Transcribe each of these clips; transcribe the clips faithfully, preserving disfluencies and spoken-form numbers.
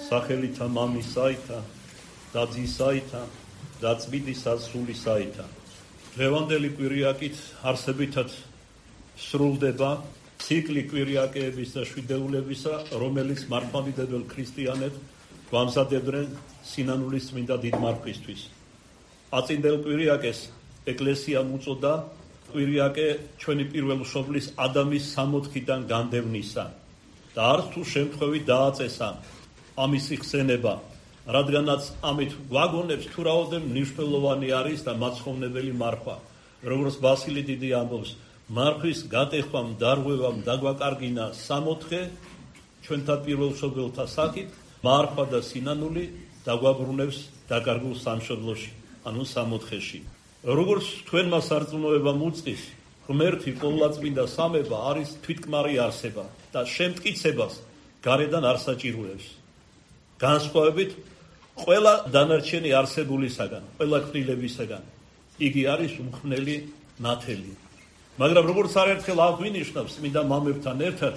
სახელითა მამისაითა და ძისაითა და წმინდისა სულისაითა. დღევანდელი კვირიაკით არსებითად სრულდება ციკლი კვირიაკეების და შვიდეულებისა, რომელიც მართლმადიდებელ ქრისტიანებს გვამზადებდნენ სინანულის წმინდა დიდმარხვისთვის. აწინდელ კვირიაკეს ეკლესიამ უწოდა კვირიაკე ჩვენი პირველშობლის ადამის სამოთხიდან განდევნისა და არც თუ შემთხვევით დააწესა ამისი ხსენება, რადგანაც ამით გვაგონებს თუ რაოდენ მნიშვნელოვანი არის და მაცხოვნებელი მარხვა. როგორც ბასილი დიდი ამბობს, მარხვის გატეხვამ, დარღვევამ დაგვაკარგინა სამოთხე ჩვენთა პირველშობილთა sakit, მარხვა და სინანული დაგვაბრუნებს დაკარგულ სამშობლოში, ანუ სამოთხეში. როგორც თქვენმა სარწმუნოებამ უწყის, ღმერთი ყოვლადწმინდა სამება არის თვითკმარი არსება და შემტკიცებას გარედან არ საჭიროებს. განსხვავებით ყველა დანარჩენი არსებულისაგან, ყველა ქმნილებისაგან, იგი არის უმხნელი ნათელი. მაგრამ როგორც არაერთხელ აღვინიშნავს წმინდა მამებთან ერთად,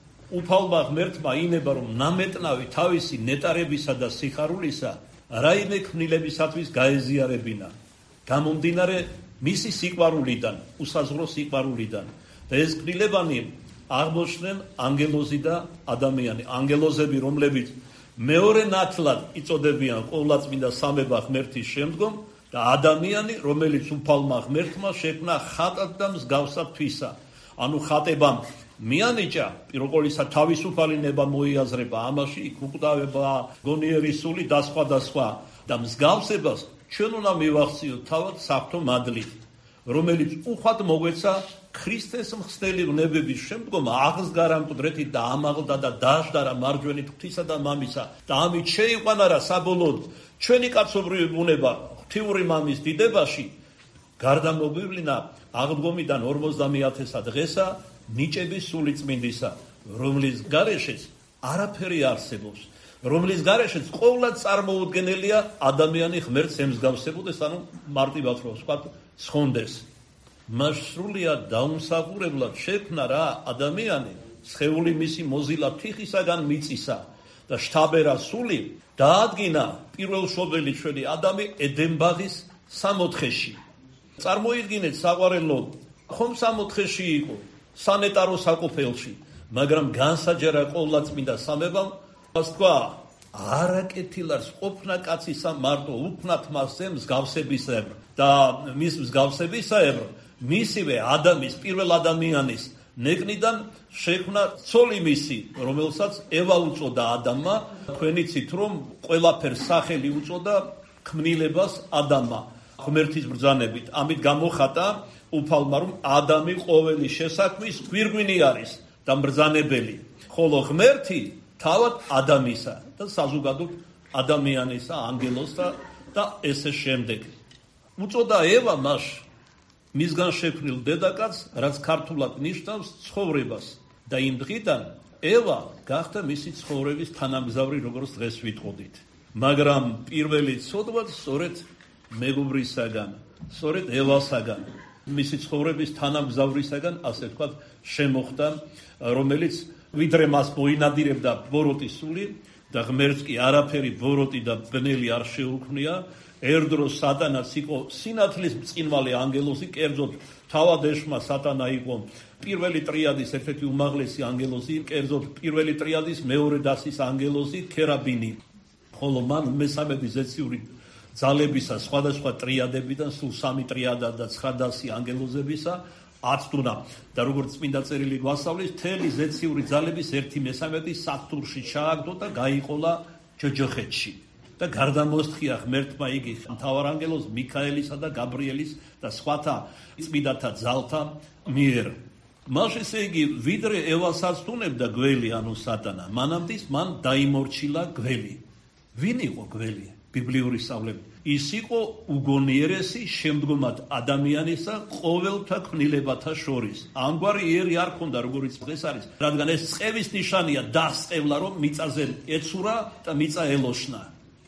უფალმა ღმერთმა ინება, რომ ნამეტნავი თავისი ნეტარებისა და სიხარულისა რაიმე ქმნილებისათვის გაეზიარებინა, გამომდინარე მისი სიყვარულიდან, უსაზღვრო სიყვარულიდან. და ეს ქმნილებანი აღმოჩნდნენ ანგელოზი და ადამიანი. ანგელოზები, რომლებიც მეორე ნათლად იწოდებიან ყოვლადწმინდა სამება ღმერთის შემდგომ, და ადამიანი, რომელიც უფალმა ღმერთმა შექმნა ხატად და მსგავსად თვისა. ანუ ხატებამ მიანიჭა პირველისა თავისუფალი ნება მოიაზრება ამაში, უკვდავება, გონიერი სული და სხვა და სხვა. და მსგავსებას ჩვენ უნდა მივახციოთ თავად საფრთხო მადლით, რომელიც უხვად მოგვეცა ქრისტეს მხსნელი ვნებების შემდგომ აღსგარა მკვდრეთით და ამაღლდა და დააშდარა მარჯვენით ღვთისა და მამისა და ამით შეიყვანა რა საბოლოოდ ჩვენი კაცობრიობი ბუნება ღვთიური მამის დიდებაში გარდა მოგვივლინა აღდგომიდან ორმოცდამეათესა დღესა ნიჭების სული წმინდისა, რომლის გარეშეც არაფერი არსებობს, რომლის გარეშეც ყოვლად წარმოუდგენელია ადამიანი ღმერთს ემსგავსებოდეს, ანუ მარტივად რო ვთქვათ, სხონდეს. მას სრულიად დაუმსახურებლად შექმნა რა ადამიანი, სხეული მისი მოზილა თიხისაგან მიწისა და შთაბერა სული დაადგინა პირველშობილი ჩვენი ადამი ედენბაღის სამოთხეში. წარმოიდგინეთ საყვარელო, ხომ სამოთხეში იყო, სანეტარო საკופელში, მაგრამ განსაჯერა ყოვლადწმინდა სამებამ, ასე თქვა, არაკეთილ არის ყოფნა კაცისა მარტო უქმნათ მასზე მსგავსებისებრ და მის მსგავსებისებრ მისივე ადამის, პირველ ადამიანის ნეკნიდან შექმნა ცოლი მისი, რომელსაც ევა უწოდა ადამმა. თქვენ იცით, რომ ყველაფერს სახელი უწოდა ქმნილებას ადამმა ღმერთის ბრძანებით. ამით გამოხატა უფალმა, რომ ადამი ყოველი შესაქმის გვირგვინი არის და მბრძანებელი, ხოლო ღმერთი თავად ადამისა და საზოგადოდ ადამიანისა, ანგელოზთა და ესე შემდეგ. უწოდა ევა მას მისგან შექმნილ დედაკაცს, რაც ქართულად ნიშნავს ცხოვრებას და იმ დღიდან ევა გახდა მისი ცხოვრების თანამგზავრი, როგორც დღეს ვიტყოდით. მაგრამ პირველი ცოდვა სწორედ მეგობრისაგან, სწორედ ევასაგან, მისი ცხოვრების თანამგზავრისაგან, ასე ვთქვათ, შემოხდა, რომელიც ვიდრე მას მოინადირებდა ბოროტის სული და ღმერთს კი არაფერი ბოროტი და ბნელი არ შეუქმნია. ერდროს სატანაც იყო სინათლის მწყინვალე ანგელოზი, კერძოდ თავად ეშმა სატანა იყო პირველი ტრიადის ერთ-ერთი უმაღლესი ანგელოზი, კერძოდ პირველი ტრიადის მეორე დასის ანგელოზი ქერაბინი, ხოლო მან მესამედი ზეციური ძალებისა სხვადასხვა ტრიადებიდან სულ სამი ტრიადა და ცხრა დასი ანგელოზებისა აცდუნა და როგორც წმინდა წერილი გვასწავლის, მთელი ზეციური ძალების ერთი მესამედი სათურში ჩააგდო და გაიყოლა ჯოჯოხეთში. და გარდამოსთხია ღმერთმა იგი მთავარანგელოზ მიქაელისა და გაბრიელის და სხვათა წმინდათა ძალთა მიერ. მას ესე იგი ვიდრე ევას აცდუნებდა გველი, ანუ სატანა, მანამდე მან დაიმორჩილა გველი. ვინ იყო გველი? ბიბლიური სწავლები. ის იყო უგონიერესი შემდგომად ადამიანისა ყოველთა ქმნილებათა შორის. ამგვარი იერი არ ქონდა, როგორც დღეს არის, რადგან ეს წყევის ნიშანია, დასწევლა, რომ მიწაზე ეცურა და მიწა ელოშნა.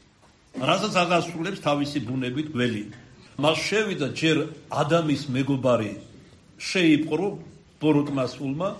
რასაც აღასრულებს თავისი ბუნებით გველი. მას შევიდა ჯერ ადამის მეგობარი შეიპყრო ბოროტმა სულმა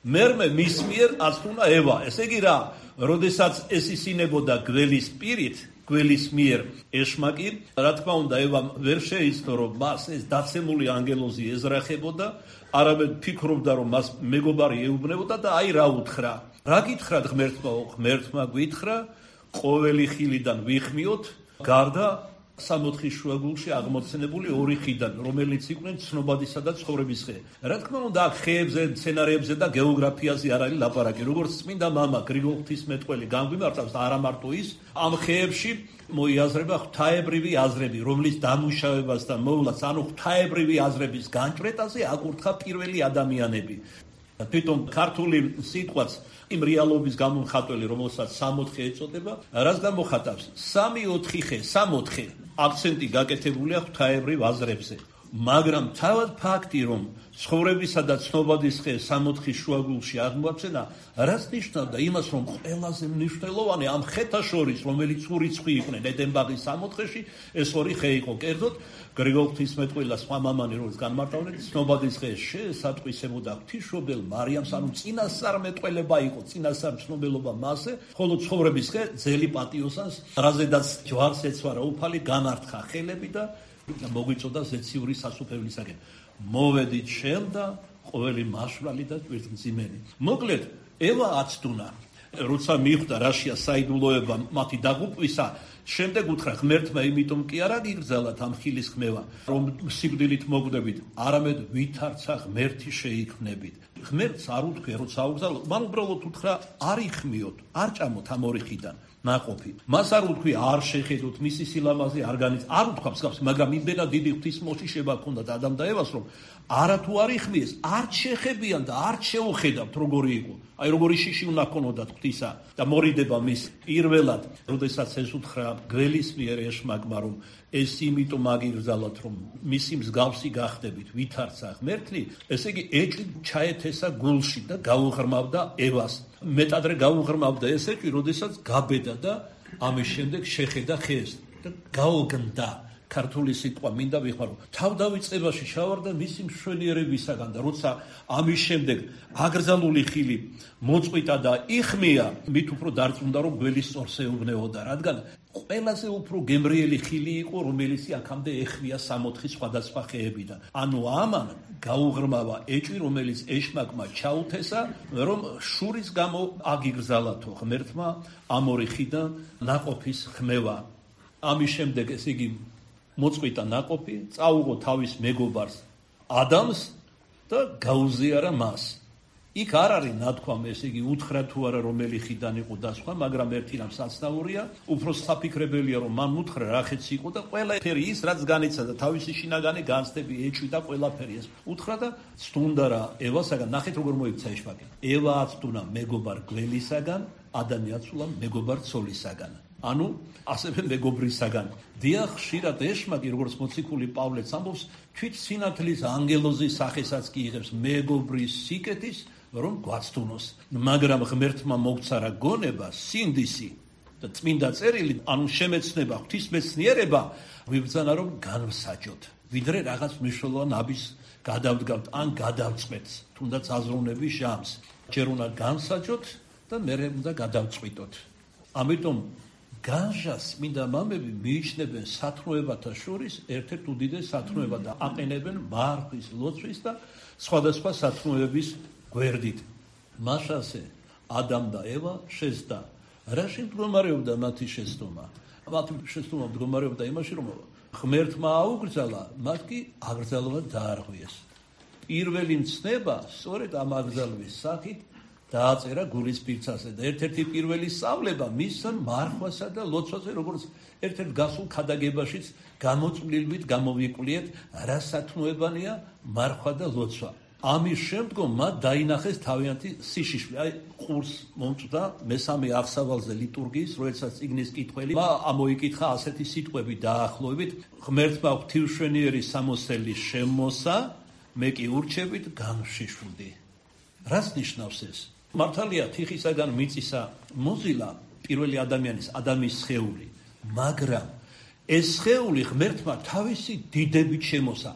მერმე მის მიერ აცდუნა ევა. ესე იგი რა, როდესაც ეს ისინებოდა გველის პირით, გველის მიერ ეშმაკი, რა თქმა უნდა, ევამ ვერ შეიცნო, რომ მას ეს დაცემული ანგელოზი ეზრახებოდა, არამედ ფიქრობდა, რომ მას მეგობარი ეუბნებოდა და აი რა უთხრა. რა გითხრა ღმერთმა? ღმერთმა გითხრა, ყოველი ხილიდან ვიხმიოთ, გარდა სამოთხის შუაგულში აღმოცენებული ორი ხიდან, რომელიც იყვნენ ცნობადისა და ცხოვრების ხე. რა თქმა უნდა, აქ ხეებზე, მცენარეებზე და გეოგრაფიაზე არ არის ლაპარაკი. როგორც წმინდა მამა გრიგოლ ღვთისმეტყველი განგვიმარტავს, არა მარტო ის, ამ ხეებში მოიაზრება ღვთაებრივი აზრები, რომლის დამუშავებასთან მოვლას, ანუ ღვთაებრივი აზრების განჭვრეტაზე აკურთხა პირველი ადამიანები. თვითონ ქართული სიტყვაც იმ რეალობის გამომხატველი, რომელსაც სამოთხე ეწოდება, რას გამოხატავს? სამი ოთხი ხე, სამოთხე აქცენტი გაკეთებულია ღვთაებრივ აზრებზე. მაგრამ თავად ფაქტი, რომ ცხოვრებისა და ცნობადის ხე სამოთხის შუაგულში აღმოაჩენა, რას ნიშნავდა? იმას, რომ ყველაზე მნიშვნელოვანი ამ ხეთა შორის, რომელიც ურიცხვი იყვნენ ედენბაღის სამოთხეში, ეს ორი ხე იყო. კერძოდ, გრიგოლ ღვთისმეტყველა სხვა მამანი, რომელიც განმარტავდნენ, ცნობადის ხე შეესატყვისებოდა ღვთისმშობელ მარიამს, ანუ წინასწარმეტყველება იყო, წინასწარმცნობელობა მასზე, ხოლო ცხოვრების ხე ძელი პატიოსანს, რაზედაც ჯვარს ეცვარა უფალი, განართხა ხელები და მოგვიწოდა ზეციური სასუფევლისაკენ. მოვედით შენ და ყოველი მაშვრალი და ტვირთმძიმენი. მოკლედ, ევა აცდუნა, როცა მიხვდა რაშია საიდუმლოება მათი დაღუპვისა, შემდეგ უთხრა ღმერთმა, იმიტომ კი არა გიგრძელათ ამ ხილის ხმევა, რომ სიკვდილით მოგვდებით, არამედ ვითარცა ღმერთი შეიქმნებით. ღმერთს არ უთქვია, როცა აუგზავნოთ, მან უბრალოდ უთხრა, არ იხმიოთ, არ ჭამოთ ამ ორი ხიდან. ნაყოფი. მას არ უთქვია, არ შეხედოთ მისი სილამაზე, არ განიც, არ უთქვა მსგავს, მაგრამ იმდენად დიდი ღვთისმოშიშება ჰქონდათ ადამ და ევას, რომ არათუ არ იხმიეს, არ შეხებიან და არ შეუხედავთ როგორი იყო. აი როგორი შიში უნდა ჰქონოდათ ღვთისა და მორიდება მის პირველად, როდესაც ეს უთხრა გველის მიერ ეშმაკმა, რომ ეს იმიტომ აგიგრძალათ, რომ მისი მსგავსი გახდებით, ვითარცა ღმერთი, ესე იგი ეჭვი ჩაეთესა გულში და გაუღრმავდა ევას. მეტადრე გაუღრმავდა ეს ეჭვი, როდესაც გაბედა და ამის შემდეგ შეხედა ხეს და გაოგნდა. ქართული სიტყვა მინდა ვიხმარო. თავდავიწყებაში შავარდა მისი მშვენიერებისაგან და როცა ამის შემდეგ აკრძალული ხილი მოწყვიტა და იხმია, მით უფრო დარწმუნდა, რომ გველი სწორს ეუბნეოდა, რადგან ყველაზე უფრო გემრიელი ხილი იყო, რომელიც აქამდე ეხმია სამოთხი სხვადასხვა ხეებიდან. ანუ ამან გაუღრმავა ეჭვი, რომელიც ეშმაკმა ჩაუთესა, რომ შურის გამო აგიგრძალათო ღმერთმა ამ ორი ხიდან ნაყოფის ხმევა. ამის შემდეგ ეს იგი მოწყვიტა ნაყოფი, წაუღო თავის მეგობარს ადამს და გაუზიარა მას. იქ არ არის ნათქვამი, ესე იგი უთხრა თუ არა რომელი ხიდან იყო და სხვა, მაგრამ ერთი რამ საცნაურია, უფრო საფიქრებელია, რომ მან უთხრა რა ხეცი იყო და ყველაფერი ის რაც განიცადა თავისი შინაგანი განცდები, ეჭვი და ყველაფერი ეს უთხრა და ცდუნდა რა ევასაგან. ნახეთ როგორ მოიქცა ეშმაკი. ევა აცდუნა მეგობარ გველისაგან, ადამი აცულა მეგობარ ცოლისაგან. ანუ ასევე მეგობრისაგან. დიახ, ხშირად ეშმაკი, როგორც მოციქული პავლეც ამბობს, თვით სინათლის ანგელოზის სახესაც კი იღებს მეგობრის სიკეთის, რომ გვაცდუნოს. მაგრამ ღმერთმა მოგცა რა გონება, სინდისი და წმინდა წერილი, ანუ შემეცნება, ღვთისმეცნიერება, ვიბრძანა რომ განვსაჯოთ. ვიდრე რაღაც მნიშვნელოვან აბის გადავდგავთ ან გადავწყვეტ, თუნდაც აზროვნების ჟამს. ჯერ უნდა განსაჯოთ და მერე უნდა გადავწყვიტოთ. ამიტომ განჟას მინდა მამები მიიჩნევენ სათნოებათა შორის ერთ-ერთ უდიდეს სათნოებად და აყენებენ მარხვის, ლოცვის და სხვადასხვა სათნოების გვერდით. მაშასე ადამ და ევა შესდა. რაში მდგომარეობდა მათი შესდომა? მათი შესდომა მდგომარეობდა იმაში, რომ ღმერთმა აუგრძალა, მათ კი აკრძალვა დაარღვიეს. პირველი მცნება სწორედ ამ აკრძალვის სახით დააწერა გულის პირცაზე და ერთ-ერთი პირველი სწავლება მის მარხვასა და ლოცვაზე, როგორც ერთ-ერთ გასულ ქადაგებაშიც გამოწვლილვით გამოვიკვლიეთ, რა სათნოებანია მარხვა და ლოცვა. ამის შემდგომ მათ დაინახეს თავიანთი სიშიშვე. აი ყურს მომწვდა მესამე აღსავალზე ლიტურგიის, როდესაც წიგნის კითხველი ამოიკითხა ასეთი სიტყვები დაახლოებით: ღმერთმა ღვთისმშვენიერი სამოსელი შემოსა, მე კი ურჩევით განვშიშვდი. რას ნიშნავს ეს? მართალია თიხისაგან მიწისა მოზილა პირველი ადამიანის, ადამის სხეული, მაგრამ ეს სხეული ღმერთმა თავისი დიდებით შემოსა და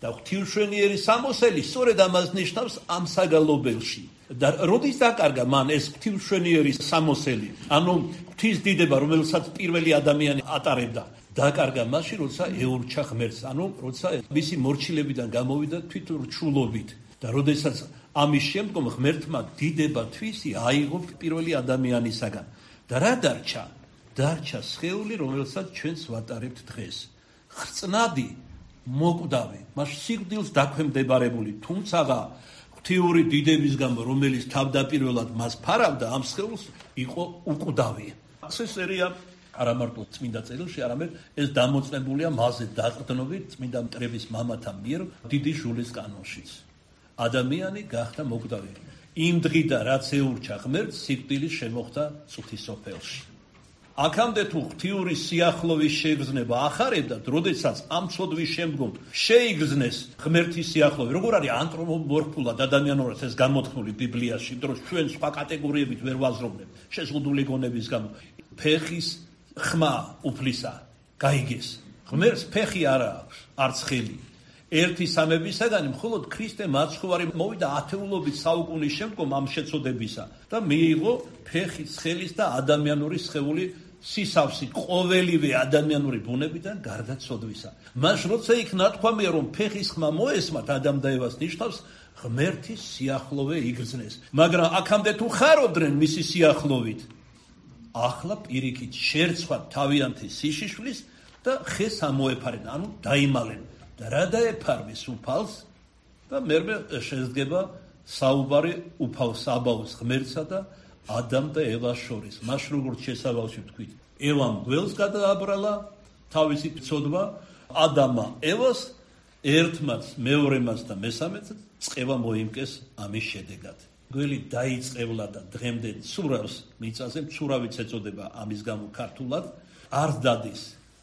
და ღვთივმშვენიერი სამოსელი სწორედ ამას ნიშნავს ამ საგალობელში. და როდის დაკარგა მან ეს ღვთივმშვენიერი სამოსელი, ანუ ღვთის დიდება, რომელსაც პირველი ადამიანი ატარებდა, დაკარგა მაშინ, როცა ეურჩა ღმერთს, ანუ როცა მისი მორჩილებიდან გამოვიდა თვითრჩულობით და როდესაც ამის შემდგომ ღმერთმა დიდება თვისი აიღო პირველი ადამიანისაგან. და რა დარჩა? დარჩა სხეული, რომელსაც ჩვენს ვატარებთ დღეს. ხრწნადი, მოკვდავი, მას სიკვდილს დაქვემდებარებული, თუმცა ღვთიური დიდების გამო, რომელიც თავდაპირველად მას ფარავდა, ამ სხეულს იყო უკვდავი. წესერია არა მარტო წმინდა წერილში, არამედ ეს დამოწმებულია მასზე დაყრდნობით წმინდა მტრების მამათა მიერ დიდი ჟულის კანონშიც. ადამიანი გახდა მოკვდავი. იმ დღიდან რაც ეურჩა ღმერთს, სიკვდილი შემოხდა წუთის სოფელში. აქამდე თუ ღვთიური სიახლოვის შეგრძნება ახარებდა, როდესაც ამ ცოდვის შემდგომ შეიგრძნეს ღმერთის სიახლოვე, როგორ არის ანთროპომორფულად ადამიანურად ეს გამოთქმული ბიბლიაში, დროს ჩვენ სხვა კატეგორიებით ვერ ვაზრობნებ, შეზღუდული გონების გამო. ფეხის ხმა უფლისა გაიგეს. ღმერთს ფეხი არა აქვს, არც ხელი. ერთი სამებისაგანი მხოლოდ ქრისტე მაცხოვარი მოვიდა ათეულობით საუკუნის შემდგომ ამ შეწოდებისა და მიიღო ფეხის, ხელის და ადამიანური სხეული სისავსი ყოველივე ადამიანური ბუნებიდან გარდაცოდვისა. მას როცა იქ ნათქვამია, რომ ფეხის ხმა მოესმათ ადამ და ევას, ნიშნავს ღმერთის სიახლოვე იგრძნეს. მაგრამ აქამდე თუ ხარობდნენ მისი სიახლოვით, ახლა პირიქით შერცხვათ თავიანთი სიშიშვლის და ხეს ამოეფარენ, ანუ დაიმალენ. და რა დაეფარვის უფალს და მერმე შედგება საუბარი უფალს აბავს ღმერთსა და ადამ და ევას შორის. მას როგორც შესავალში ვთქვით, ევამ გველს გადააბრალა თავისი ცოდვა, ადამა ევას, ერთმაც, მეორემაც და მესამეც წყევა მოიმკეს ამის შედეგად. გველი დაიწყევლა და დღემდე ცურავს მიწაზე, ცურავიც ეწოდება ამის გამო ქართულად, არც დადის.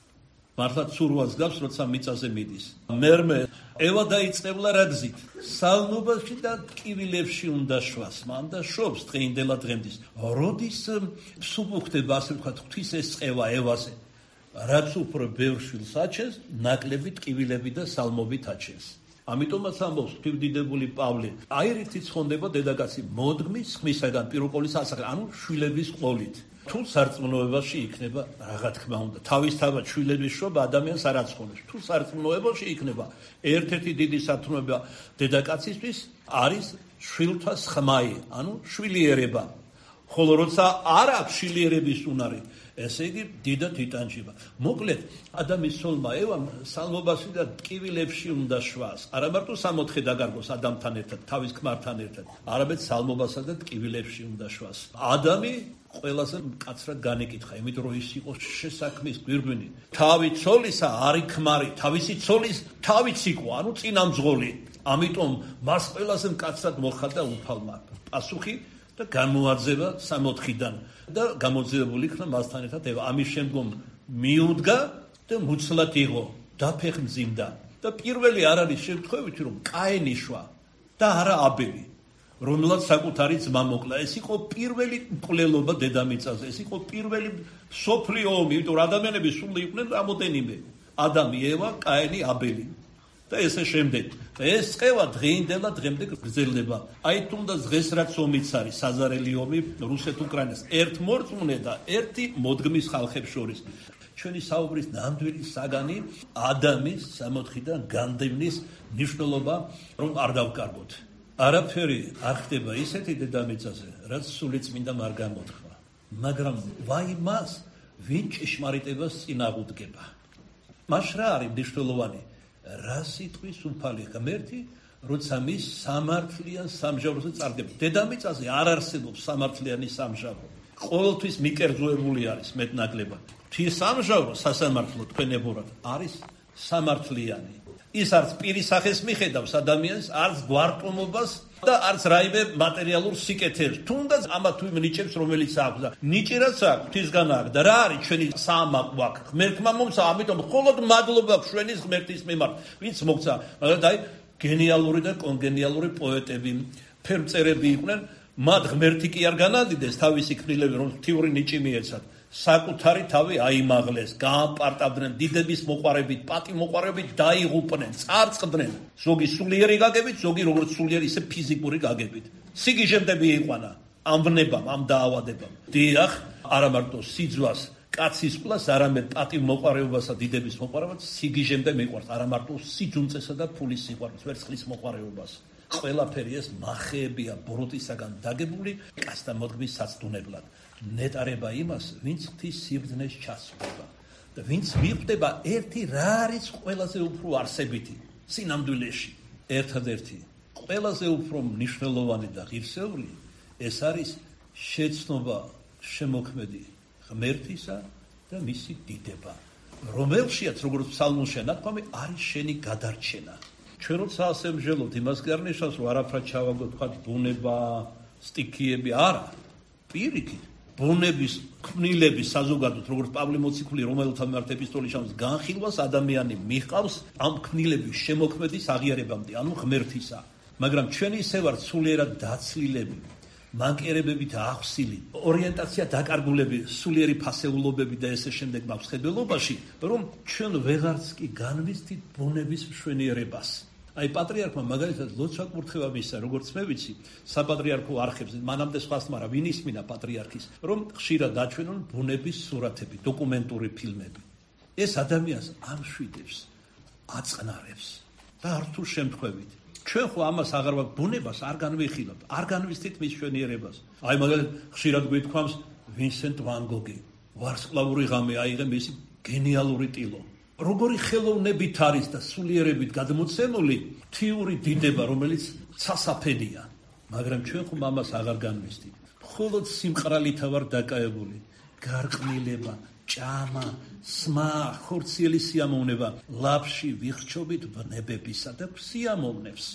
მართლა ცურვას გავს, როცა მიწაზე მიდის. მერმე ევა დაიწყევლა რა გზით? სალმობაში და ტკივილებში უნდა შვას. მან და შობს დღეინდელა დღემდის. როდის სუბუხდება, ასე ვთქვათ, ღვთის ეს წყევა ევაზე? რაც უფრო ბევრ შვილს აჩენს, ნაკლები ტკივილები და სალმობით აჩენს. ამიტომაც ამბობს ღვთივდიდებული პავლე, აირითი ცხონდება დედაკაცი მოდგმის ხმისაგან პირუკოლის ასახელად, ანუ შვილების ყოლით. თუ სარწმუნოებაში იქნება რაღა თქმა უნდა, თავისთავად შვილების შობა ადამიანს არ აცხონებს. თუ სარწმუნოებაში იქნება, ერთ-ერთი დიდი სათნოება დედაკაცისთვის არის შვილთა ხმაი, ანუ შვილიერება. ხოლო როცა არ აქვს შვილიერების უნარი, ესე იგი დიდად იტანჯება. მოკლედ, ადამიანის სულმა ევამ სალმობაში და ტკივილებში უნდა შვას. არა მარტო სამოთხე დაგარგოს ადამთან ერთად, თავის ქმართან ერთად, არამედ სალმობასა და ტკივილებში უნდა შვას. ადამი ყველაზე მკაცრად განეკითხა, იმიტომ რომ ის იყო შესაქმის გვირგვინი. თავი ცოლისა არის ქმარი, თავისი ცოლის თავიც იყო, ანუ წინამძღოლი. ამიტომ მას ყველაზე მკაცრად მოხდა უფალმა პასუხი და გამოაძევა სამოთხიდან და გამოძევებული იქნა მასთან ერთად ევა. ამის შემდგომ მიუდგა და მუცლად იღო, დაფეხმძიმდა და პირველი არ არის შემთხვევითი, რომ კაენი შვა და არა აბელი, რომელსაც საკუთარი ძმა მოკლა. ეს იყო პირველი მკვლელობა დედამიწაზე, ეს იყო პირველი სოფლიო ომი, იმიტომ რომ ადამიანები სულ იყვნენ რამოდენიმე, ადამი, ევა, კაენი, აბელი და ესე შემდეგ. და ეს წყევა დღეინდელა დღემდე გრძელდება. აი თუნდაც დღეს რაც ომიც არის, საზარელი ომი რუსეთ-უკრაინას, ერთ მორწმუნე და ერთი მოდგმის ხალხებს შორის. ჩვენი საუბრის ნამდვილი საგანი ადამის სამოთხიდან განდევნის მნიშვნელობა რომ არ დავკარგოთ. არაფერი არ ხდება ისეთი დედამიწაზე, რაც სულიწმინდამ არ გამოთქვა. მაგრამ ვაი მას, ვინ ჭეშმარიტებას წინააღმდეგება. მას რა არის მნიშვნელოვანი? რა სიტყვის უფალი ღმერთი, როცა მის სამართლიან სამჟავროზე წარდება. დედამიწაზე არ არსებობს სამართლიანი სამჟავრო. ყოველთვის მიკერძოებული არის მეტნაკლებად. ღვთის სამჟავრო სასამართლო თქვენებურად არის სამართლიანი. ის არც პირის სახეს მიხედავს ადამიანს, არც გვარტომობას და არც რაიმე მატერიალურ სიკეთეს. თუნდაც ამა თუ იმ ნიჭებს, რომელიც აქვს და ნიჭი რაც აქვს, ღვთისგან აქვს და რა არის ჩვენი საამაყო აქ. ღმერთმა მომცა, ამიტომ მხოლოდ მადლობა ჩვენის ღმერთის მიმართ, ვინც მოგცა. მაგრამ აი გენიალური და კონგენიალური პოეტები, ფერმწერები იყვნენ, მათ ღმერთი კი არ განადიდეს თავისი ქმნილები, რომ ღვთიური ნიჭი მიეცათ. საკუთარი თავი აიმაღლეს, გააპარტავდნენ, დიდების მოყვარებით, პატიმოყვარებით დაიღუპნენ, წარწყდნენ, ზოგი სულიერი გაგებით, ზოგი როგორც სულიერი, ისე ფიზიკური გაგებით. სიგიჟემდები იყვანა ამ ვნებამ, ამ დაავადებამ. დიახ, არა მარტო სიძვას, კაცის ყვლას, არამედ პატიმოყვარეობასა, დიდების მოყვარეობას სიგიჟემდე მიყვარს, არა მარტო სიძუნწესა და ფულის სიყვარულს, ვერცხლის მოყვარეობას. ყველაფერი ეს მახეებია ბოროტისაგან დაგებული კაცთა მოდგმის საცდუნებლად. ნეტარება იმას, ვინც ღვთის სიბრძნეს ჩასწვდება და ვინც მიხვდება ერთი რა არის ყველაზე უფრო არსებითი სინამდვილეში. ერთადერთი ყველაზე უფრო მნიშვნელოვანი და ღირსეული ეს არის შეცნობა შემოქმედი ღმერთისა და მისი დიდება, რომელშიაც როგორც ფსალმურში ნათქვამი არის შენი გადარჩენა. ჩვენ როცა ასე ვმჟელობთ იმას გარნიშნავს, რომ არაფრად ჩავაგდოთ, თქვა ბუნება, სტიქიები, არა, პირიქით. ბუნების ქმნილების საზოგადოდ, როგორც პავლე მოციქული რომელთა მიმართ ეპისტოლის ამს განხილვას ადამიანი მიჰყავს ამ ქმნილების შემოქმედის აღიარებამდე, ანუ ღმერთისა. მაგრამ ჩვენ ისე ვართ სულიერად დაცლილები, მანკერებებით ახსილი, ორიენტაცია დაკარგულები, სულიერი ფასეულობები და ესე შემდეგ მაქვს ხედველობაში, რომ ჩვენ ვეღარც კი განვიცდით ბუნების მშვენიერებას. აი პატრიარქმა მაგალითად ლოცვა კურთხევა მისცა, როგორც მე ვიცი, საპატრიარქო არხებზე, მანამდე სხვას, მაგრამ ვინ ისმინა პატრიარქის, რომ ხშირად დაჩვენონ ბუნების სურათები, დოკუმენტური ფილმები. ეს ადამიანს ამშვიდებს, აწყნარებს და არ თუ შემთხვევით. ჩვენ ხო ამას აღარ ვაქვს, ბუნებას არ განვიხილავთ, არ განვიცდით მის მშვენიერებას. აი მაგალითად ხშირად გვითხავს ვინსენტ ვან გოგი, ვარსკვლავური ღამე აიღე მისი გენიალური ტილო. როგორი ხელოვნებით არის და სულიერებით გადმოცემული თიური დიდება, რომელიც სასაფენია. მაგრამ ჩვენ ხომ ამას აღარ განვიცდით. მხოლოდ სიმყრალითა ვარ დაკავებული. გარყნილება, ჭამა, სმა, ხორციელი სიამოვნება, ლაფში ვიხრჩობით ვნებებისა და სიამოვნებს.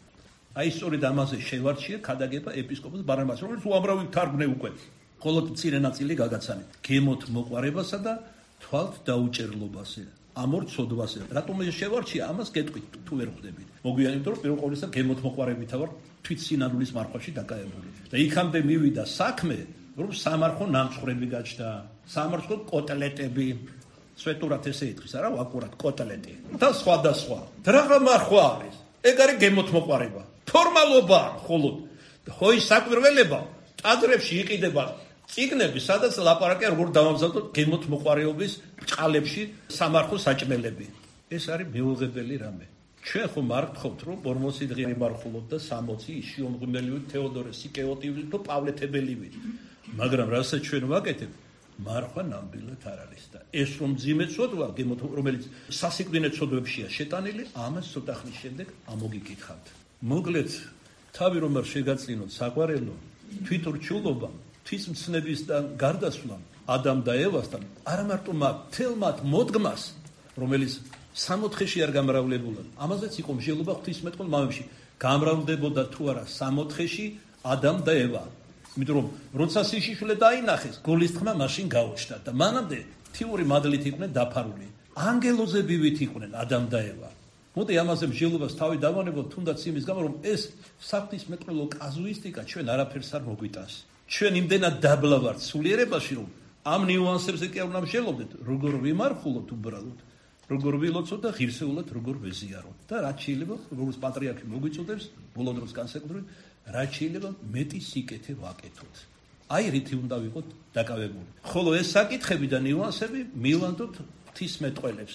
აი სწორედ ამაზე შევარჩიე ქადაგება ეპისკოპოს ბარნაბას, რომელიც უამრავი თარგმნე უკვე. მხოლოდ მცირე ნაწილი გაგაცანეთ. გემოთ მოყვარებასა და თვალთ დაუჭერლობასე. ამორ ცოდვასე. რატომ შევარჩია ამას გეტყვით თუ ვერ ხვდებით. მოგვიანებით რომ პირველ ყოვლისა გემოთ მოყვარებითა ვარ თვით სინამდვილის მარხვაში დაკავებული. და იქამდე მივიდა საქმე, რომ სამარხო ნამცხრები გაჩნდა, სამარხო კოტლეტები, სვეტურად ესე ითქვის, არა, აკურად კოტლეტი. და სხვა და სხვა. რა მარხვა არის? ეგ არის გემოთ მოყვარება. ფორმალობა მხოლოდ. ხო ის საკვირველება ტაძრებში იყიდება წიგნები, სადაც ლაპარაკია როგორ დავამზადოთ გემოთ მოყვარეობის ბრჭყალებში სამარხო საჭმელები. ეს არის მეუღებელი რამე. ჩვენ ხომ არ გთხოვთ, რომ ორმოცი დღე იმარხულოთ და სამოცი შიომღვიმელივით, თეოდორე სიკეოტივით და პავლე თებელივით. მაგრამ რასაც ჩვენ ვაკეთებ, მარხვა ნამდვილად არ არის და ეს რომ მძიმე ცოდვა, გემოთ რომელიც სასიკვდინე ცოდვებშია შეტანილი, ამას ცოტა ხნის შემდეგ ამოგიკითხავთ. მოკლედ, თავი რომ არ შეგაწინოთ საყვარელო, თვითურჩულობამ, თვისმცნების და გარდაცვლამ ადამ და ევასთან, არა მარტო მათ თელმათ მოდგმას, რომელიც სამოთხეში არ გამრავლებულა. ამაზეც იყო მსჯელობა ღვთისმეტყველო მამებში. გამრავლდებოდა თუ არა სამოთხეში ადამ და ევა. იმიტომ რომ როცა სიშიშვლე დაინახეს, გოლის თქმა მაშინ გაუჩნდა და მანამდე თიური მადლით იყვნენ დაფარული. ანგელოზებივით იყვნენ ადამ და ევა. მოდი ამაზე მსჯელობას თავი დავანებოთ, თუნდაც იმის გამო, რომ ეს საღვთისმეტყველო კაზუისტიკა ჩვენ არაფერს არ მოგვიტანს. ჩვენ იმდენად დაბლა ვართ სულიერებაში, რომ ამ ნიუანსებზე კი არ უნდა მსჯელობდეთ, როგორ ვიმარხულოთ უბრალოდ, როგორ ვილოცოთ და ღირსეულად როგორ ვეზიაროთ და რაც შეიძლება, როგორც პატრიარქი მოგვიწოდებს, ბოლო დროს განსაკუთრებით, რაც შეიძლება მეტი სიკეთე ვაკეთოთ. აი რითი უნდა ვიყოთ დაკავებული. ხოლო ეს საკითხები და ნიუანსები მივანდოთ ღვთისმეტყველებს.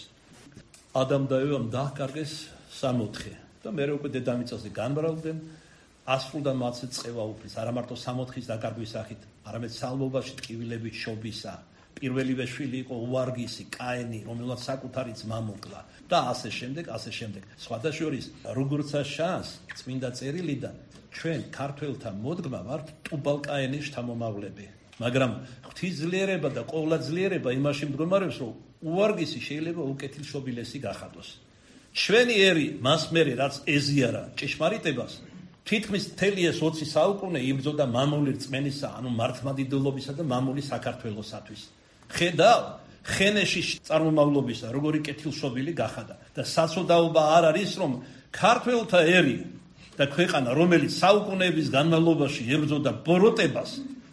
ადამ და ევამ დააკარგეს სამოთხე და მე უკვე დედამიწაზე განმრავლდნენ, ასრულდა მათზე წევა უფლის, არა მარტო სამოთხის დაკარგვის სახით, არამედ სალმობაში ტკივილებით შობისა. პირველივე შვილი იყო უვარგისი, კაენი, რომელსაც საკუთარი ძმა მოკლა და ასე შემდეგ, ასე შემდეგ. სხვათა შორის, როგორცა შანს წმინდა წერილიდან, ჩვენ ქართველთა მოდგმა ვართ ტუბალ-კაენის შთამომავლები. მაგრამ ღვთისძლიერება და ყოვლადძლიერება იმაში მდგომარეობს, რომ უვარგისი შეიძლება უკეთილშობილესი გახადოს. ჩვენი ერი მას მერე რაც ეზიარა ჭეშმარიტებას, თითქმის მთელი ეს ოცი საუკუნე იბრძოდა მამული რწმენისა, ანუ მართლმადიდებლობისა და მამული საქართველოსათვის. ხედავ, ხენეში წარმომავლობისა, როგორი კეთილშობილი გახადა და საცოდაობა არ არის, რომ ქართველთა ერი და ქვეყანა, რომელიც საუკუნეების განმავლობაში ებრძოდა ბოროტებას,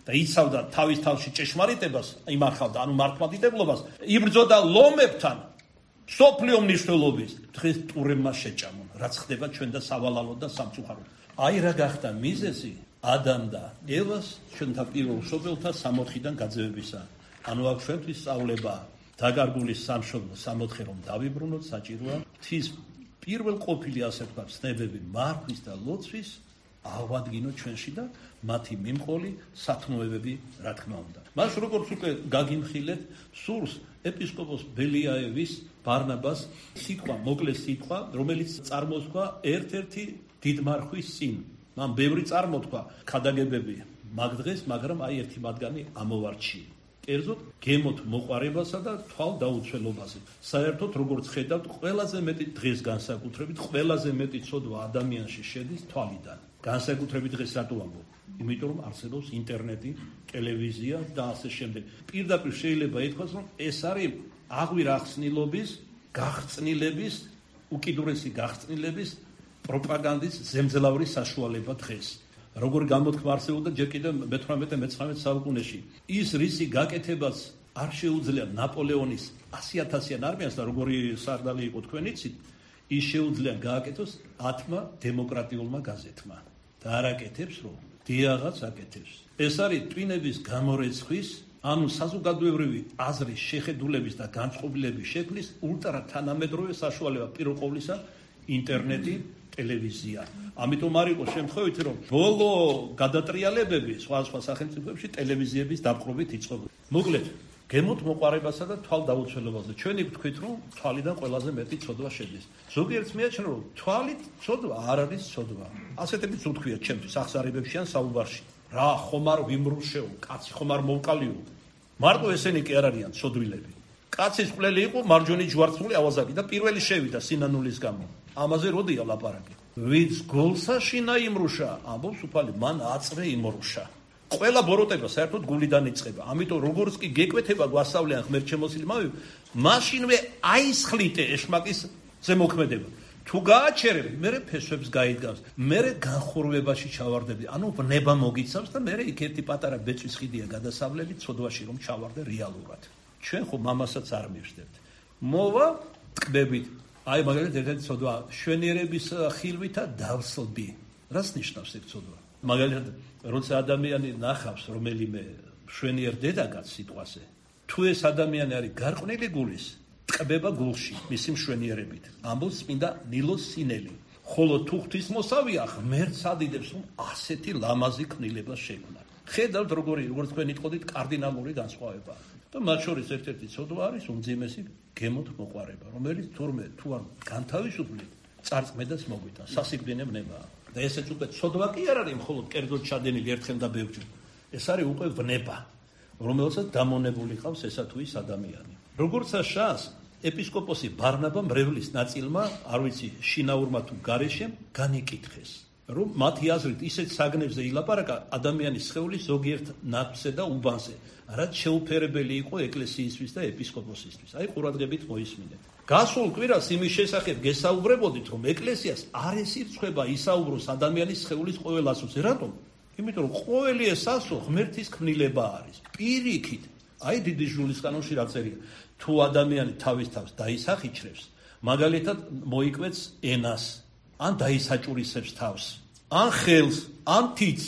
და იცავდა თავის თავში ჭეშმარიტებას, იმარხავდა, ანუ მართლმადიდებლობას, იბრძოდა ლომებთან სოფლიო მნიშვნელობის. დღეს ტურებმა შეჭამონ, რაც ხდება ჩვენ და სავალალოდ და სამწუხაროდ. აი რა გახდა მიზეზი ადამ და ევას ჩვენთან პირველ მშობელთა სამოთხიდან გაძევებისა. ანუ აქ ჩვენთვის სწავლება დაგარგული სამშობლო სამოთხე რომ დავიბრუნოთ საჭიროა ღვთის პირველ ყოფილი ასე ვთქვათ ცნებები მართვის და ლოცვის აღვადგინოთ ჩვენში და მათი მიმყოლი სათნოებები რა თქმა უნდა. მას როგორც უკვე გაგიმხილეთ სურს ეპისკოპოს ბელიაევის ბარნაბას სიტყვა მოკლე სიტყვა რომელიც წარმოთქვა ერთ-ერთი დიდმარხვის წინ. მან ბევრი წარმოთქვა ქადაგებები მაგ დღეს, მაგრამ აი ერთი მათგანი ამოვარჩია. კერძოდ გემოთ მოყარებასა და თვალ დაუცველობაზე. საერთოდ როგორც ხედავთ, ყველაზე მეტი დღეს განსაკუთრებით, ყველაზე მეტი ცოდვა ადამიანში შედის თვალიდან. განსაკუთრებით დღეს რატო ამბობ? იმიტომ რომ არსებობს ინტერნეტი, ტელევიზია და ასე შემდეგ. პირდაპირ შეიძლება ითქვას, რომ ეს არის აღვირახსნილობის, გახსნილების, უკიდურესი გახსნილების პროპაგანდის ზემძლავრი საშუალება დღეს. როგორ გამოთქვა არსებობდა ჯერ კიდევ მეთვრამეტე მეცხრამეტე საუკუნეში. ის რისი გაკეთებას არ შეუძლია ნაპოლეონის ასი ათასიან არმიას და როგორი სარდალი იყო თქვენ იცით, ის შეუძლია გააკეთოს ათმა დემოკრატიულმა გაზეთმა. და არ აკეთებს რომ დიაღაც აკეთებს. ეს არის ტვინების გამორეცხვის, ანუ საზოგადოებრივი აზრის შეხედულების და განწყობილების შექმნის ულტრა თანამედროვე საშუალება პირველ ყოვლისა ინტერნეტი, ტელევიზია. ამიტომ არ იყო შემთხვევით რომ ბოლო გადატრიალებები სხვადასხვა სახელმწიფოებში ტელევიზიების დაპყრობით იწყებოდა. მოკლედ, გემოთ მოყარებასა და თვალ დაუცველობაზე. ჩვენი ვთქვით რომ თვალიდან ყველაზე მეტი ცოდვა შედის. ზოგიერთს მიაჩნია რომ თვალით ცოდვა არ არის ცოდვა. ასეთებიც უთქვია ჩემთვის აღსარებებში ან საუბარში. რა ხომარ ვიმრუშეო, კაცი ხომარ მოვკალიო. მარტო ესენი კი არ არიან ცოდვილები. კაცის ყვლელი იყო მარჯვენი ჯვარცმული ავაზაკი და პირველი შევიდა სინანულის გამო. ამაზე როდია ლაპარაკი. ვიც გოლსა შინა იმრუშა, ამბობს უფალი, მან აწრე იმრუშა. ყველა ბოროტება საერთოდ გულიდან იწყება. ამიტომ როგორც კი გეკვეთება გვასწავლიან ღმერთშემოსილმავი, მაშინვე აისხლიტე ეშმაკის ზემოქმედება. თუ გააჩერებ, მერე ფესვებს გაიდგავს, მერე განხურვებაში ჩავარდები. ანუ ნება მოგიცავს და მერე იქ ერთი პატარა ბეწვის ხიდია გადასავლელი ცოდვაში რომ ჩავარდე რეალურად. ჩვენ ხო მამასაც არ მივსდებთ. მოვა ტკბებით. აი მაგალითად ერთ-ერთი ცოდვა შვენიერების ხილვითა დავსლბი. რას ნიშნავს ეს ცოდვა? მაგალითად, როცა ადამიანი ნახავს რომელიმე შვენიერ დედაკაც სიტყვაზე, თუ ეს ადამიანი არის გარყვნილი გულის, ტკბება გულში მისი მშვენიერებით. ამბობს წმინდა ნილოს სინელი. ხოლო თუ ღვთისმოსავია, ღმერთს ადიდებს, რომ ასეთი ლამაზი კნილება შექმნა. ხედავთ როგორი, როგორც თქვენ იტყოდით, კარდინალური განსხვავება. და მათ შორის ერთ-ერთი ცოდვა არის უმძიმესი გემოთ მოყარება, რომელიც თურმე თუ არ განთავისუფლდით, წარწმედას მოგვიტანს, სასიკვდინე ვნებაა. და ესეც უკვე ცოდვა კი არ არის მხოლოდ კერძოდ ჩადენილი ერთხელ და ბევრჯერ. ეს არის უკვე ვნება, რომელსაც დამონებული ყავს ესა თუ ის ადამიანი. როგორც შანს, ეპისკოპოსი ბარნაბა მრევლის ნაწილმა, არ ვიცი, შინაურმა თუ გარეშემ, განიკითხეს, რომ მათი აზრით ისეთ საგნებზე ილაპარაკა ადამიანის სხეულის ზოგიერთ ნაკვთზე და უბანზე, რაც შეუფერებელი იყო ეკლესიისთვის და ეპისკოპოსისთვის. აი ყურადღებით მოისმინეთ. გასულ კვირას იმის შესახებ გესაუბრებოდით, რომ ეკლესიას არ ესირცხება ისაუბროს ადამიანის სხეულის ყოველ ასოზე. რატომ? იმიტომ რომ ყოველი ეს ასო ღმერთის ქმნილება არის. პირიქით, აი დიდი ჟულის კანონში რა წერია, თუ ადამიანი თავის თავს დაისახიჩრებს, მაგალითად მოიკვეთს ენას, ან დაისაჭურისებს თავს, ან ხელს, ან თითს.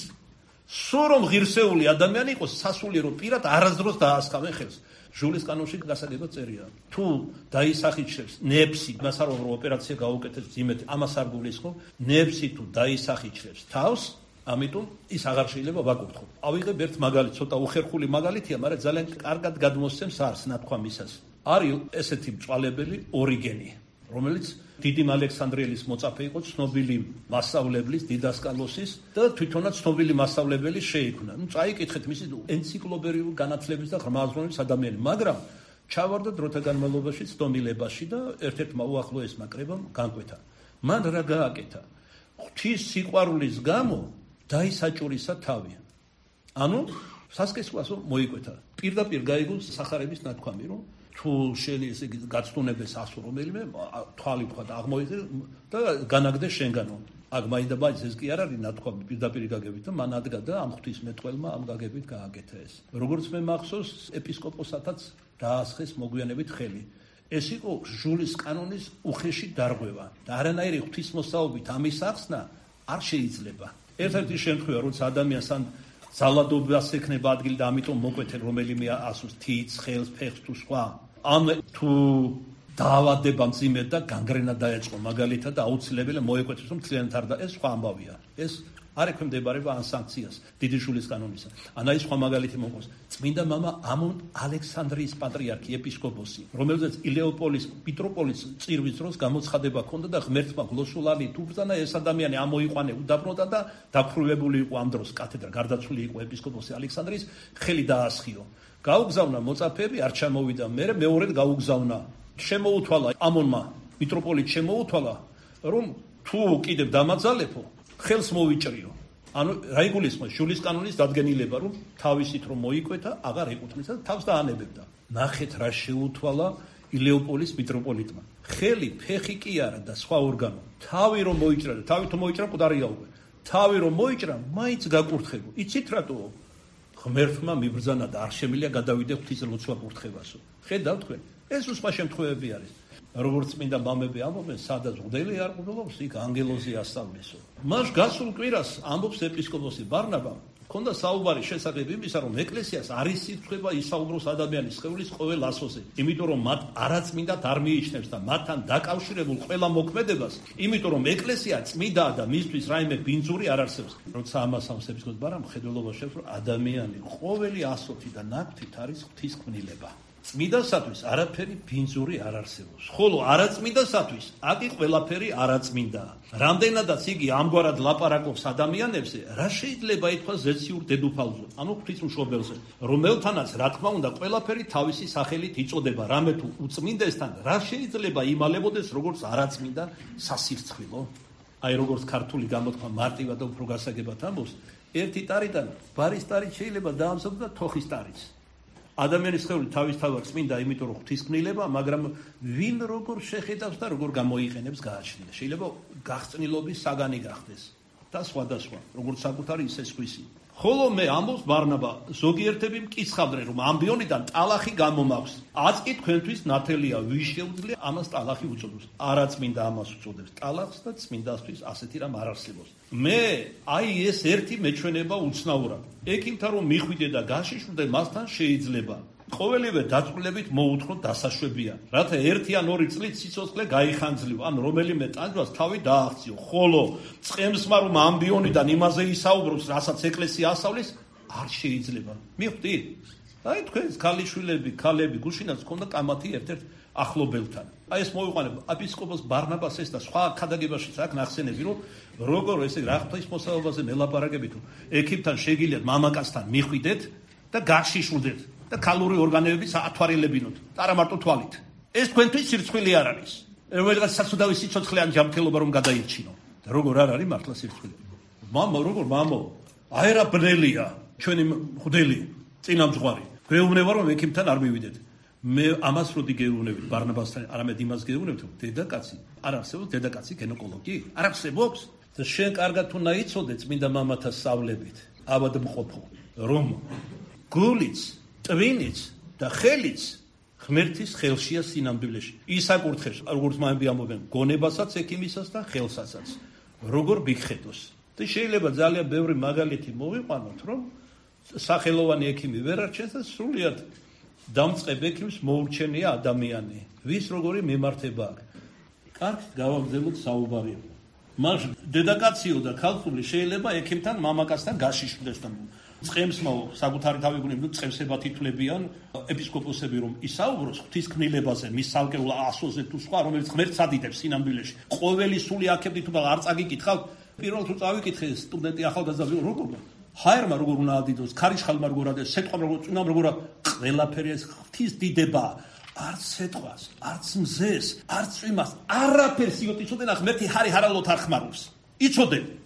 სულ რომ ღირსეული ადამიანი იყოს, სასულიერო პირად არასდროს დაასხამენ ხელს. ჟულის კანონში გასაგებად წერია. თუ დაისახიჩრებს ნეფსი, მას არ რომ ოპერაცია გაუკეთებს ძიმეთი, ამას არ გულისხმობ, ნეფსი თუ დაისახიჩრებს თავს, ამიტომ ის აღარ შეიძლება ვაკურთხო. ავიღებ ერთ მაგალითს, ცოტა უხერხული მაგალითია, მაგრამ ძალიან კარგად გადმოსცემს არს ნათქვამისას. არის ესეთი მწვალებელი ორიგენი, რომელიც დიდი ალექსანდრიელის მოწაფე იყო, ცნობილი მასწავლებლის, დიდასკალოსის და თვითონაც ცნობილი მასწავლებელი შეიქმნა. ნუ წაიკითხეთ მისი ენციკლოპედიური განათლების და ღრმააზროვნების ადამიანი, მაგრამ ჩავარდა დროთა განმავლობაში ცდომილებაში და ერთ-ერთმა უახლოესმა კრებამ განკვეთა. მან რა გააკეთა? ღვთის სიყვარულის გამო დაისაჭურისა თავი. ანუ სასკესლასო მოიკვეთა. პირდაპირ გაიგო სახარების ნათქვამი, რომ თუ შენი ესე იგი გაცდუნებდეს ასო რომელიმე თვალი თქვა და აღმოიღე და განაგდე შენგანო. აქ მაინდაბაის ეს კი არ არის ნათქვამი პირდაპირ გაგებით და მან ადგა და ამ ღვთისმეტყველმა ამ გაგებით გააკეთა ეს. როგორც მე მახსოვს, ეპისკოპოსათაც დაასხეს მოგვიანებით ხელი. ეს იყო ჟულის კანონის უხეში დარღვევა და არანაირი ღვთისმოსაობით ამის ახსნა არ შეიძლება. ერთ-ერთი შემთხვევა, როცა ადამიანს ან ძალადობას ექნება ადგილი და ამიტომ მოკვეთენ რომელიმე ასოს თითს, ხელს, ფეხს თუ სხვა. ამ თუ დაავადება მძიმედ და განგრენა დაეწყო მაგალითად და აუცილებელია მოეკვეთოს რომ მთლიანად არ და ეს სხვა ამბავია. ეს არ ექვემდებარება ან სანქციას დიდი ჟულის კანონისა. ან აი სხვა მაგალითი მოყავს. წმინდა მამა ამონ ალექსანდრიის პატრიარქი ეპისკოპოსი, რომელზეც ილეოპოლის მიტროპოლის წირვის დროს გამოცხადება ჰქონდა და ღმერთმა გლოსულარი თუ ბრძანა ეს ადამიანი ამოიყვანე უდაბროდა და დაქრულებული იყო ამ დროს კათედრა, გარდაცვლილი იყო ეპისკოპოსი ალექსანდრიის, ხელი დაასხიო. გაუგზავნა მოწაფეები, არ ჩამოვიდა მერე, მეორედ გაუგზავნა. შემოუთვალა ამონმა მიტროპოლიტ შემოუთვალა, რომ თუ კიდევ დამაძალებო ხელს მოვიჭრიო. ანუ რა იგულისხმება ჟულის კანონის დადგენილება, რომ თავისით რომ მოიკვეთა, აღარ ეკუთვნისა და თავს დაანებებდა. ნახეთ რა შეუთვალა ილეოპოლის მიტროპოლიტმა. ხელი, ფეხი კი არა და სხვა ორგანო. თავი რომ მოიჭრა და თავი თუ მოიჭრა მკვდარია უკვე. თავი რომ მოიჭრა, მაინც გაკურთხებო. იცით რატო? ღმერთმა მიბრძანა და არ შემიძლია გადავიდე ღვთისლოცვა კურთხევასო. ხედავთ თქვენ? ეს სხვა შემთხვევები არის. როგორც წმინდა მამები ამბობენ, სადაც მღვდელი არ მღვდლობს, იქ ანგელოზი ასწავლისო. მას გასულ კვირას ამბობს ეპისკოპოსი ბარნაბა, ქონდა საუბარი შესახებ იმისა, რომ ეკლესიას არის სიცხება ისაუბროს ადამიანის სხეულის ყოველ ასოზე, იმიტომ რომ მათ არაწმინდად არ მიიჩნევს და მათთან დაკავშირებულ ყველა მოქმედებას, იმიტომ რომ ეკლესია წმინდაა და მისთვის რაიმე ბინძური არ არსებობს. როცა ამას ამბობს ეპისკოპოსი ბარნაბა, ხედველობა შეხვდა, რომ ადამიანი ყოველი ასოთი და ნაკვთით არის ღვთისმკვნილება. წმინდასათვის არაფერი ბინძური არ არსებობს. ხოლო არაწმინდასათვის აკი ყველაფერი არაწმინდაა. რამდენადაც იგი ამგვარად ლაპარაკობს ადამიანებზე, რა შეიძლება ითქვას ზეციურ დედოფალზე, ანუ ღვთისმშობელზე, რომელთანაც რა თქმა უნდა ყველაფერი თავისი სახელით იწოდება, რამე თუ უწმინდესთან რა შეიძლება იმალებოდეს როგორც არაწმინდა სასირცხვილო. აი როგორც ქართული გამოთქმა მარტივად და უფრო გასაგებად ამბობს, ერთი ტარიდან ბარის ტარით შეიძლება დაამზადოს და თოხის ტარიც. ადამიანის სხეული თავისთავად წმინდა, იმიტომ რომ ღვთისმკვნელება, მაგრამ ვინ როგორ შეხედავს და როგორ გამოიყენებს გააჩნია. შეიძლება გახსნილობის საგანი გახდეს და სხვა და სხვა, როგორც საკუთარი ისე სხვისი. ხოლო მე ამბობს ბარნაბა, ზოგიერთები მკითხავდნენ, რომ ამბიონიდან ტალახი გამომაქვს. აც კი თქვენთვის ნათელია, ვის შეუძლია ამას ტალახი უწოდოს. არაწმინდა ამას უწოდებს ტალახს და წმინდასთვის ასეთი რამ არ არსებობს. მე აი ეს ერთი მეჩვენება უცნაურა. ექიმთან რომ მიხვიდე და გაშიშვდე, მასთან შეიძლება ყოველივე დაწვრილებით მოუთხრო დასაშვებია, რათა ერთი ან ორი წლით სიცოცხლე გაიხანძლიო, ან რომელიმე ტანჯვას თავი დააღწიო. ხოლო წყემსმა რომ ამბიონიდან იმაზე ისაუბროს, რასაც ეკლესია ასწავლის, არ შეიძლება. მიხვდი? აი თქვენს ქალიშვილები, ქალები, გუშინაც ჰქონდა კამათი ერთ-ერთ ახლობელთან. აი ეს მოვიყვანებ ეპისკოპოს ბარნაბას ეს და სხვა ქადაგებაშიც აქ ნახსენები, რომ როგორ ესე რა ღვთისმოსაობაზე მელაპარაკებით, ექიმთან შეგიძლიათ მამაკაცთან მიხვიდეთ და გაშიშვდეთ და ქალური ორგანოებიც ათვალელებინოთ, არა მარტო თვალით. ეს თქვენთვის სირცხვილი არ არის. რომელიღაც საცუდავი სიცოცხლე ან ჯანმრთელობა რომ გადაირჩინო. და როგორ არ არის მართლა სირცხვილი? მამა, როგორ მამო? აი რა ბნელია, ჩვენი მღვდელი, წინამძღვარი. გვეუბნება რომ ექიმთან არ მივიდეთ. მე ამას რო დგეუბნებით ბარნაბასთან, არამედ იმას გეუბნებით, რომ დედაკაცი არ არსებობს, დედაკაცი გინეკოლოგი? არ არსებობს? და შენ კარგად უნდა იცოდე წმინდა მამათა სწავლებით, ავადმყოფო, რომ გულიც, ტვინიც და ხელიც ღმერთის ხელშია სინამდვილეში. ის აკურთხებს, როგორც მამები ამბობენ, გონებასაც, ექიმისას და ხელსაცაც. როგორ ბიგხედოს. და შეიძლება ძალიან ბევრი მაგალითი მოვიყვანოთ, რომ სახელოვანი ექიმი ვერ არჩენს და სრულიად დამწყებ ექიმს მოურჩენია ადამიანი. ვის როგორი მიმართება აქვს. კარგად გავაგზავნოთ საუბარი. მას დედაკაციო და ქალწული შეიძლება ექიმთან, მამაკაცთან გაშიშვდეს და წყემსმა საკუთარი თავი გუნებდა წყემსებად ითვლებიან ეპისკოპოსები რომ ისაუბროს ღვთისმკვნელებაზე, მის სალკეულ ასოზე თუ სხვა, რომელიც ღმერთს ადიდებს სინამდვილეში. ყოველი სული აქებდით და არ წაგიკითხავთ. პირველ თუ წავიკითხე სტუდენტი ახალგაზრდა როგორ ჰაერმა როგორ უნდა ადიდოს, ქარიშხალმა როგორ ადიდოს, სიტყვამ როგორ წუნამ როგორ ყველაფერი ეს ღვთის დიდება. არც სიტყვას, არც მზეს, არც წვიმას, არაფერს იცოდნენ, ღმერთი ჰარი ჰარალოთ არ ხმარობს. იცოდნენ.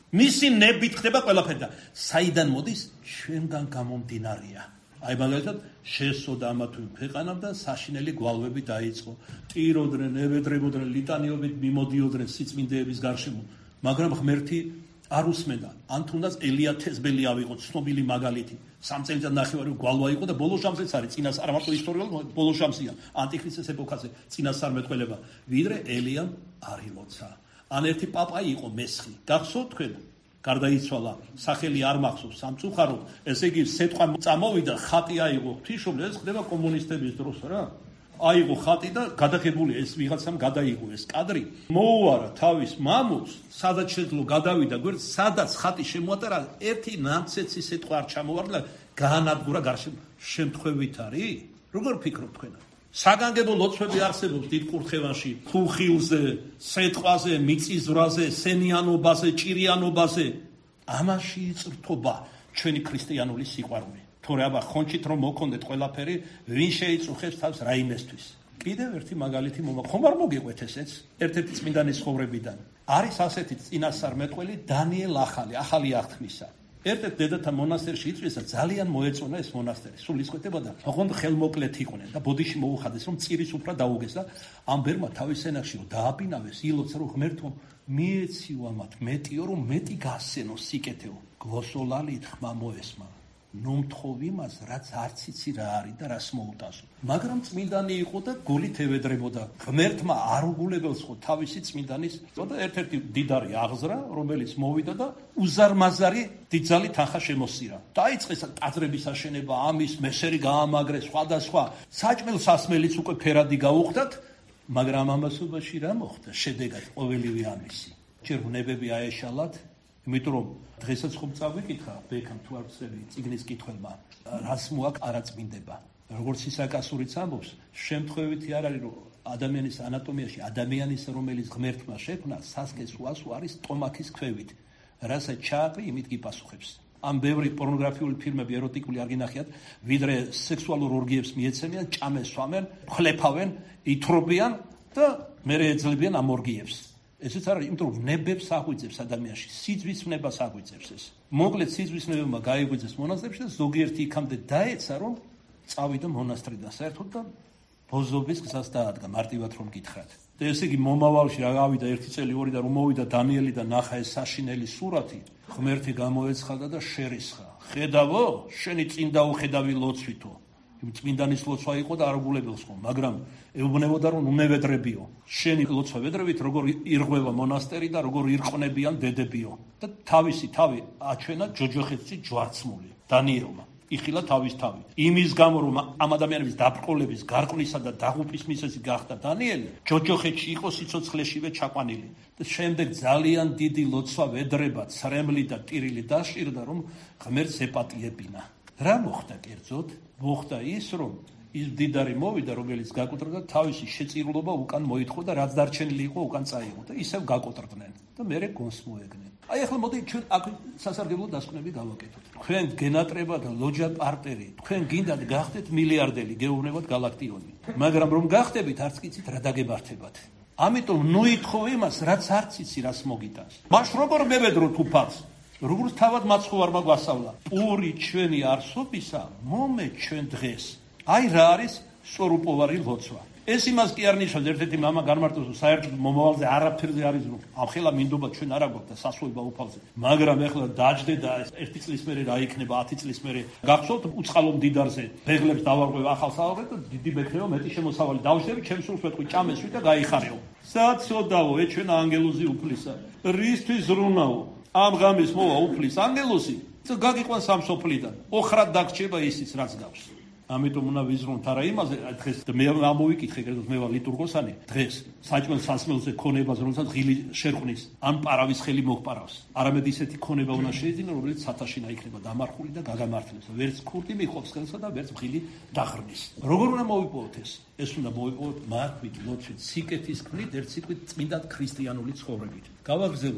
მისი ნებით ხდება ყველაფერი და საიდან მოდის? ჩვენგან გამომდინარეა. აი მაგალითად შესწოდა ამა თუ იმ ქვეყანამ და საშინელი გვალვები დაიწყო. ტიროდნენ, ევედრებოდნენ, ლიტანიობით მიმოდიოდნენ სიწმინდეების გარშემო, მაგრამ ღმერთი არ უსმენდა. ან თუნდაც ელია თესბელი ავიღო, ცნობილი მაგალითი. სამ წელიწად ნახევარი გვალვა იყო და ბოლო შამსეც არის წინას არა მარტო ისტორიულად ბოლო შამსია ანტიქრისტეს ეპოქაზე წინასწარმეტყველება, ვიდრე ელიამ არ ილოცა. ან ერთი პაპა იყო მესხი. გახსოვთ თქვენ? გარდაიცვალა, სახელი არ მახსოვს სამწუხაროდ, ესე იგი სიტყვა წამოვიდა, ხატი აიღო ღვთისმშობლი, ეს ხდება კომუნისტების დროს რა. აიღო ხატი და გადაღებული ეს ვიღაცამ გადაიღო ეს კადრი, მოუარა თავის მამულს, სადაც შეძლო გადავიდა გვერდ, სადაც ხატი შემოატარა, ერთი ნამცეცი სიტყვა არ ჩამოვარდა, გაანადგურა გარშემო. შემთხვევით არის? როგორ ფიქრობთ თქვენ? საგანგებო ლოცვები არსებობს დიდ კურთხევანში, ხუხილზე, სეტყვაზე, მიწისძვრაზე, სენიანობაზე, ჭირიანობაზე. ამაში იწრთობა ჩვენი ქრისტიანული სიყვარული. თორე აბა ხონჩით რომ მოქონდეთ ყველაფერი, ვინ შეიწუხებს თავს რაიმესთვის. კიდევ ერთი მაგალითი მომა. ხომ არ მოგიყვეთ ესეც? ერთ-ერთი წმინდანის ცხოვრებიდან. არის ასეთი წინასწარმეტყველი დანიელ ახალი, ახალი აღთქმისა. ერთ-ერთ დედათა მონასტერში იწვიეს და ძალიან მოეწონა ეს მონასტერი. სულ ისყვეტებოდა, ოღონდ ხელმოკლეთ იყვნენ და ბოდიში მოუხადეს, რომ წირის უფრა დაუგეს და ამ ბერმა თავის ენახში რომ დააბინავეს, ილოცა რომ ღმერთო მიეციო ამათ მეტიო, რომ მეტი გასცენო სიკეთეო. გვოსოლალით ხმა მოესმა. ნუმთხოვ იმას, რაც არც იცი რა არის და რას მოუტანსო. მაგრამ წმინდანი იყო და გულით ევედრებოდა. ღმერთმა არ უგულებელს ხო თავისი წმინდანის და ერთ-ერთი დიდარი აღზრა, რომელიც მოვიდა და უზარმაზარი დიდძალი თანხა შემოსირა. დაიწყეს ტაძრების აშენება, ამის მესერი გაამაგრეს, სხვადასხვა საჭმელ სასმელიც უკვე ფერადი გაუხდათ, მაგრამ ამასობაში რა მოხდა? შედეგად ყოველივე ამისი. ჯერ ბუნებები აეშალათ, იმიტომ რომ დღესაც ხომ წავიკითხა ბექამ თუ არ ვწევი წიგნის კითხველმა, რას მოაქვს არაწმინდება. როგორც ისაკასურიც ამბობს, შემთხვევითი არ არის, რომ ადამიანის ანატომიაში ადამიანის რომელიც ღმერთმა შექმნა, სასქეს უასო არის ტომათის ქვევით. რასაც ჩააყრი, იმით გიპასუხებს. ამ ბევრი პორნოგრაფიული ფილმები ეროტიკული არ გინახიათ, ვიდრე სექსუალურ ორგიებს მიეცემიან, ჭამეს სვამენ, ხლეფავენ, ითრობიან და მერე ეძლებიან ამ ორგიებს. ესეც არის, იმიტომ რომ ნებებს აღვიძებს ადამიანში, სიძვის ნებას აღვიძებს ეს. მოკლედ სიძვის ნებებმა გაიგვიძეს მონასტრებში და ზოგიერთი იქამდე დაეცა, რომ წავიდა მონასტრიდან საერთოდ და ბოზობის გზას დაადგა, მარტივად რომ გითხრათ. და ესე იგი მომავალში რა გავიდა ერთი წელი ორი და რომ მოვიდა დანიელი და ნახა ეს საშინელი სურათი, ღმერთი გამოეცხადა და შერისხა. ხედავო, შენი წინ დაუხედავი ლოცვითო. იმ წმინდანის ლოცვა იყო და არ უგულებელს ხო, მაგრამ ეუბნებოდა რომ უმევედრებიო. შენი ლოცვა ვედრებით როგორ ირღვევა მონასტერი და როგორ ირყვნებიან დედებიო. და თავისი თავი აჩვენა ჯოჯოხეთში ჯვარცმული დანიელმა. იხილა თავის თავი. იმის გამო რომ ამ ადამიანების დაბრკოლების, გარყვნისა და დაღუპვის მიზეზი გახდა დანიელი, ჯოჯოხეთში იყო სიცოცხლეშივე ჩაყვანილი. და შემდეგ ძალიან დიდი ლოცვა ვედრება, ცრემლი და ტირილი დაშირდა, რომ ღმერთს ეპატიებინა. რა მოხდა კერძოდ? მოხდა ის, რომ ის დიდარი მოვიდა, რომელიც გაკოტრდა, თავისი შეწირულობა უკან მოითხოვა და რაც დარჩენილი იყო უკან წაიღო და ისევ გაკოტრდნენ და მერე გონს მოეგნენ. აი ახლა მოდი ჩვენ აქ სასარგებლო დასკვნები გავაკეთოთ. თქვენ გენატრება და ლოჯა პარტერი, თქვენ გინდათ გახდეთ მილიარდელი, გეუბნებათ galaktioni. მაგრამ რომ გახდებით, არც კი იცით რა დაგებართებათ. ამიტომ ნუ ითხოვ იმას, რაც არც იცი, რას მოგიტანს. მაშ როგორ მევედროთ უფალს? როგორც თავად მაცხოვარმა გვასწავლა, პური ჩვენი არსობისა მომე ჩვენ დღეს. აი რა არის სწორუპოვარი ლოცვა. ეს იმას კი არ ნიშნავს, ერთ-ერთი მამა განმარტავს, რომ საერთოდ მომავალზე არაფერზე არის, რომ ამხელა მინდობა ჩვენ არა გვაქვს და სასწაულება უფალზე. მაგრამ ეხლა დაждდე და ერთი წლის მერე რა იქნება, ათი წლის მერე. გახსოვთ უწყალო მდიდარზე ბეღლებს დავარღვევ ახალ საალღეთ და დიდი მექნეო მეტი შემოსავალი დავშევი, ჩემს სულს ვეთქვი, ჭამესვი და გაიხარეო. საცოდაო, ეჩვენა ანგელოზი უფლისა. რისთვის ზრუნაო? ამ ღამის მოვა უფლის ანგელოზი, გაგიყვან სამსოფლიდან. ოხრად დაგჭება ისიც, რაც გავს. ამიტომ უნდა ვიზრუნოთ არა იმაზე, დღეს მე ამოვიკითხე, კერძოდ მე ვარ ლიტურგოსანი, დღეს საჭმელ სასმელზე ქონებას, რომელსაც ღილი შერყნის, ან პარავის ხელი მოგპარავს. არამედ ისეთი ქონება უნდა შეიძინა, რომელიც სათაშინა იქნება დამარხული და გაგამართლებს. ვერც ქურდი მიხვობს ხელსა და ვერც ღილი დახრნის. როგორ უნდა მოვიპოვოთ ეს? ეს უნდა მოვიპოვოთ მართვით, ლოცვით, სიკეთის ქმნით, ერთ სიტყვით წმინდა ქრისტიანული ცხოვრებით. გავაგრძელოთ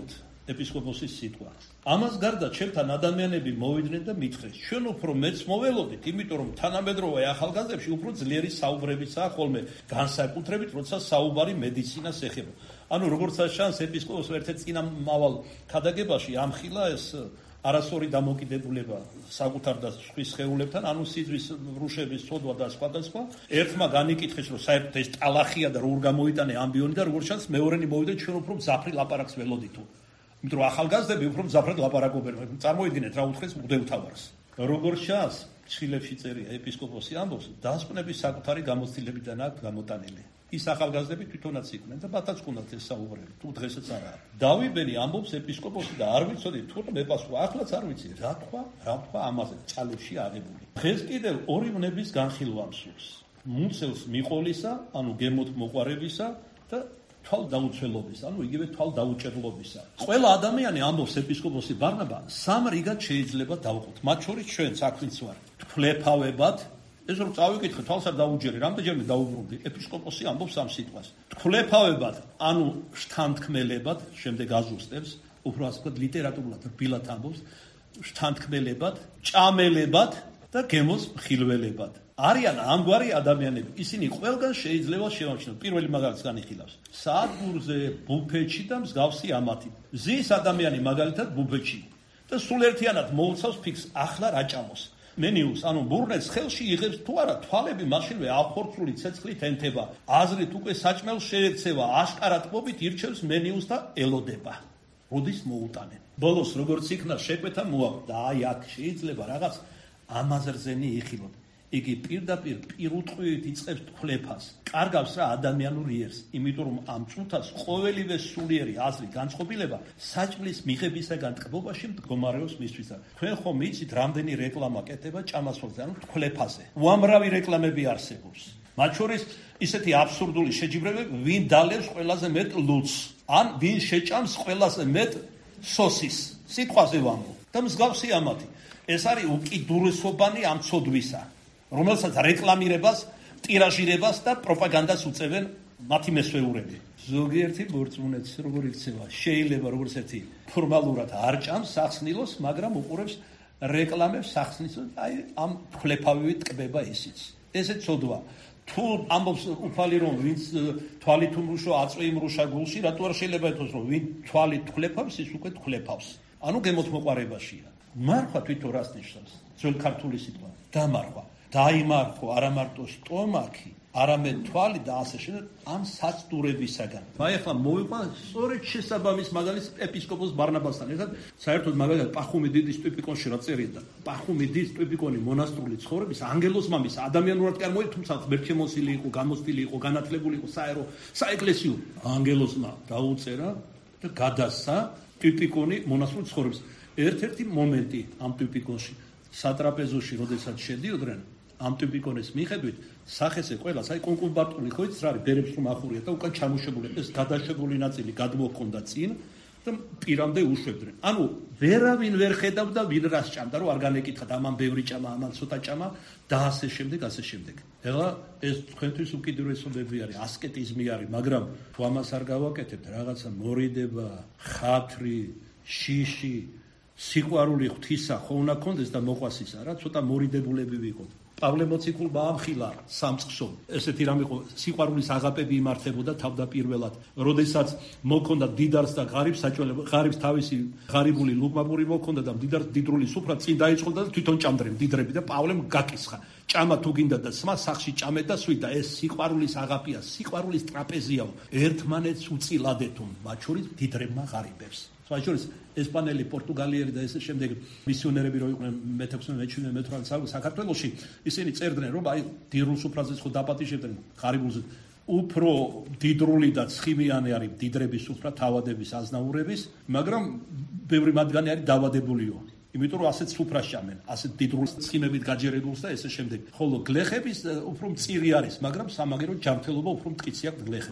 ეპისკოპოსის სიტყვა. ამას გარდა ჩემთან ადამიანები მოვიდნენ და მითხრეს, ჩვენ უფრო მეც მოველოდით, იმიტომ რომ თანამედროვე ახალგაზრდებში უფრო ძლიერი საუბრებიცაა ხოლმე განსაკუთრებით, როცა საუბარი მედიცინას ეხება. ანუ როგორც ჩანს, ეპისკოპოსს ერთ-ერთ წინამავალ ქადაგებაში ამხილა ეს არასწორი დამოკიდებულება საკუთარ და სხვის სხეულებთან, ანუ სიძვის რუშების ცოდვა და სხვა და სხვა. ერთმა განიკითხეს, რომ საერთოდ ეს ტალახია და როგორ გამოიტანე ამბიონი და როგორც ჩანს, მეორენი მოვიდა, ჩვენ უფრო მძაფრი ლაპარაკს ველოდითო. იმიტომ რომ ახალგაზრდები უფრო მძაფრად ლაპარაკობენ. წარმოიდგინეთ რა უთხრეს მღვდელმთავარს. როგორც ჩანს, ცილებში წერია ეპისკოპოსი ამბობს, დასკვნების საკუთარი გამოცდილებიდან აქვს გამოტანილი. ის ახალგაზრდები თვითონაც იყვნენ და მათაც ჰქონდათ ეს საუბრები, თუ დღესაც არაა. დავიბენი ამბობს ეპისკოპოსი და არ ვიცოდი თუ მეპასუხა, ახლაც არ ვიცი რა თქვა, რა თქვა ამაზე წალებში აღებული. დღეს კიდევ ორი ვნების განხილვა მსურს. მუცელს მიყოლისა, ანუ გემოთ მოყარებისა და თვალ დაუცველობის, ანუ იგივე თვალ დაუჭერლობისა. ყველა ადამიანი ამბობს ეპისკოპოსი ბარნაბა, სამ რიგად შეიძლება დავყოთ. მათ შორის ჩვენც აქ ვინც ვარ. თვლეფავებად ეს რომ წავიკითხე თვალსა დაუჯერე, რამდენჯერმე დაუბრუნდი. ეპისკოპოსი ამბობს ამ სიტყვას. თვლეფავებად, ანუ შთანთქმელებად, შემდეგ აზუსტებს, უფრო ასე ვთქვათ, ლიტერატურულად რბილად ამბობს, შთანთქმელებად, ჭამელებად და გემოს მხილველებად. არიან ამგვარი ადამიანები. ისინი ყველგან შეიძლება შევამჩნიოთ. პირველი მაგალითს განიხილავს. საადგურზე, ბუფეტში და მსგავსი ამათი. ზის ადამიანი მაგალითად ბუფეტში და სულ ერთიანად მოუცავს ფიქს, ახლა რა ჭამოს. მენიუს, ანუ ბურნეს ხელში იღებს თუ არა, თვალები მაშინვე აფხორცული ცეცხლით ენთება. აზრით უკვე საჭმელს შეექცევა, აშკარად ყოფით ირჩევს მენიუს და ელოდება. როდის მოუტანენ. ბოლოს როგორც იქნა შეკვეთა მოაქვს და აი აქ შეიძლება რაღაც ამაზრზენი იხილოთ. იგი პირდაპირ პირუტყვივით იწყებს თვლეფას. კარგავს რა ადამიანურ იერს, იმიტომ რომ ამ წუთას ყოველივე სულიერი აზრი განწყობილება საჭმლის მიღებისაგან ტკბობაში მდგომარეობს მისთვის. თქვენ ხომ იცით, რამდენი რეკლამა კეთება ჭამასვალზე, ანუ თვლეფაზე. უამრავი რეკლამები არსებობს. მათ შორის ისეთი აბსურდული შეჯიბრებები, ვინ დალევს ყველაზე მეტ ლუცს, ან ვინ შეჭამს ყველაზე მეტ სოსის. სიტყვაზე ვამბობ. და მსგავსი ამათი. ეს არის უკიდურესობანი ამ ცოდვისა, რომელსაც რეკლამირებას, ტირაჟირებას და პროპაგანდას უწევენ მათი მესვეურები. ზოგიერთი მორწმუნეც როგორ იქცევა, შეიძლება როგორც ერთი ფორმალურად არ ჭამს სახსნილოს, მაგრამ უყურებს რეკლამებს სახსნილოს, აი ამ თვლეფავივით ტკბება ისიც. ესე ცოდვა. თუ ამბობს უფალი რომ ვინც თვალით უმრუშო აწვე იმრუშა გულში, რატო არ შეიძლება ეთქოს რომ ვინ თვალით თვლეფავს, ის უკვე თვლეფავს. ანუ გემოთ მოყარებაშია. მარხვა თვითონ რას ნიშნავს? ძველ ქართული სიტყვა. დამარხვა. დაიმარხო არა მარტო სტომაქი, არამედ თვალი და ასე შემდეგ ამ საცდურებისაგან. აი ახლა მოვიყვა სწორედ შესაბამის მაგალითს ეპისკოპოს ბარნაბასთან ერთად, საერთოდ მაგალითად პახუმი დიდის ტიპიკონში რა წერია. პახუმი დიდის ტიპიკონი მონასტრული ცხოვრების ანგელოს მამის ადამიანურად კი არ მოიწ, თუმცა მერჩემოსილი იყო, გამოსტილი იყო, განათლებული იყო საერო, საეკლესიო ანგელოსმა დაუწერა და გადასცა ტიპიკონი მონასტრული ცხოვრების. ერთ-ერთი მომენტი ამ ტიპიკონში სატრაპეზოში, როდესაც შედიოდნენ, ამ ტიპიკონის მიხედვით სახესე ყველას, აი კონკუმბატული ხო იცით რა არის, ბერებს რომ ახურია და უკან ჩამოშებული, ეს გადაშებული ნაწილი გადმოჰქონდა წინ და პირამდე უშვებდნენ. ანუ ვერავინ ვერ ხედავდა ვინ რას ჭამდა, რომ არ განეკითხათ, ამან ბევრი ჭამა, ამან ცოტა ჭამა და ასე შემდეგ, ასე შემდეგ. ეხლა ეს თქვენთვის უკიდურესობები არის, ასკეტიზმი არის, მაგრამ თუ ამას არ გავაკეთებთ, რაღაცა მორიდება, ხათრი, შიში, სიყვარული ღვთისა ხო უნდა კონდეს და მოყვასისა რა, ცოტა მორიდებულები ვიყოთ. პავლე მოციქულმა ამხილა სამწყსო. ესეთი რამ იყო, სიყვარულის აღაპები იმართებოდა თავდაპირველად, როდესაც მოქონდა დიდარს და ღარიბს საჭველება, ღარიბს თავისი ღარიბული ლუკმაპური მოქონდა და დიდარს დიდრული სუფრა წინ დაიწყოდა და თვითონ ჭამდრენ დიდრები და პავლემ გაკისხა. ჭამა თუ გინდა და სმა სახში ჭამეთ და სვით და ეს სიყვარულის აღაპია, სიყვარულის ტრაპეზიაო, ერთმანეთს უწილადეთო, მათ შორის დიდრებმა ღარიბებს. სხვა შორის ესპანელი, პორტუგალიელი და ესე შემდეგ მისიონერები რო იყვნენ მეთექვსმეტე, მეჩვიდმეტე, მეთვრამეტე საუკუნეში საქართველოში, ისინი წერდნენ რომ აი დიდრულ სუფრაზეც ხო დაპატიჟებდნენ ღარიბულზე. უფრო დიდრული და ცხიმიანი არის დიდრების სუფრა, თავადების, აზნაურების, მაგრამ ბევრი მათგანი არის დავადებულიო. იმიტომ რომ ასეთ სუფრას ჭამენ, ასეთ დიდრულ ცხიმებით გაჯერებულს და ესე შემდეგ. ხოლო გლეხების უფრო მწირი არის, მაგრამ სამაგერო ჯანმრთელობა უფრო მტკიცი აქვს გლეხებს.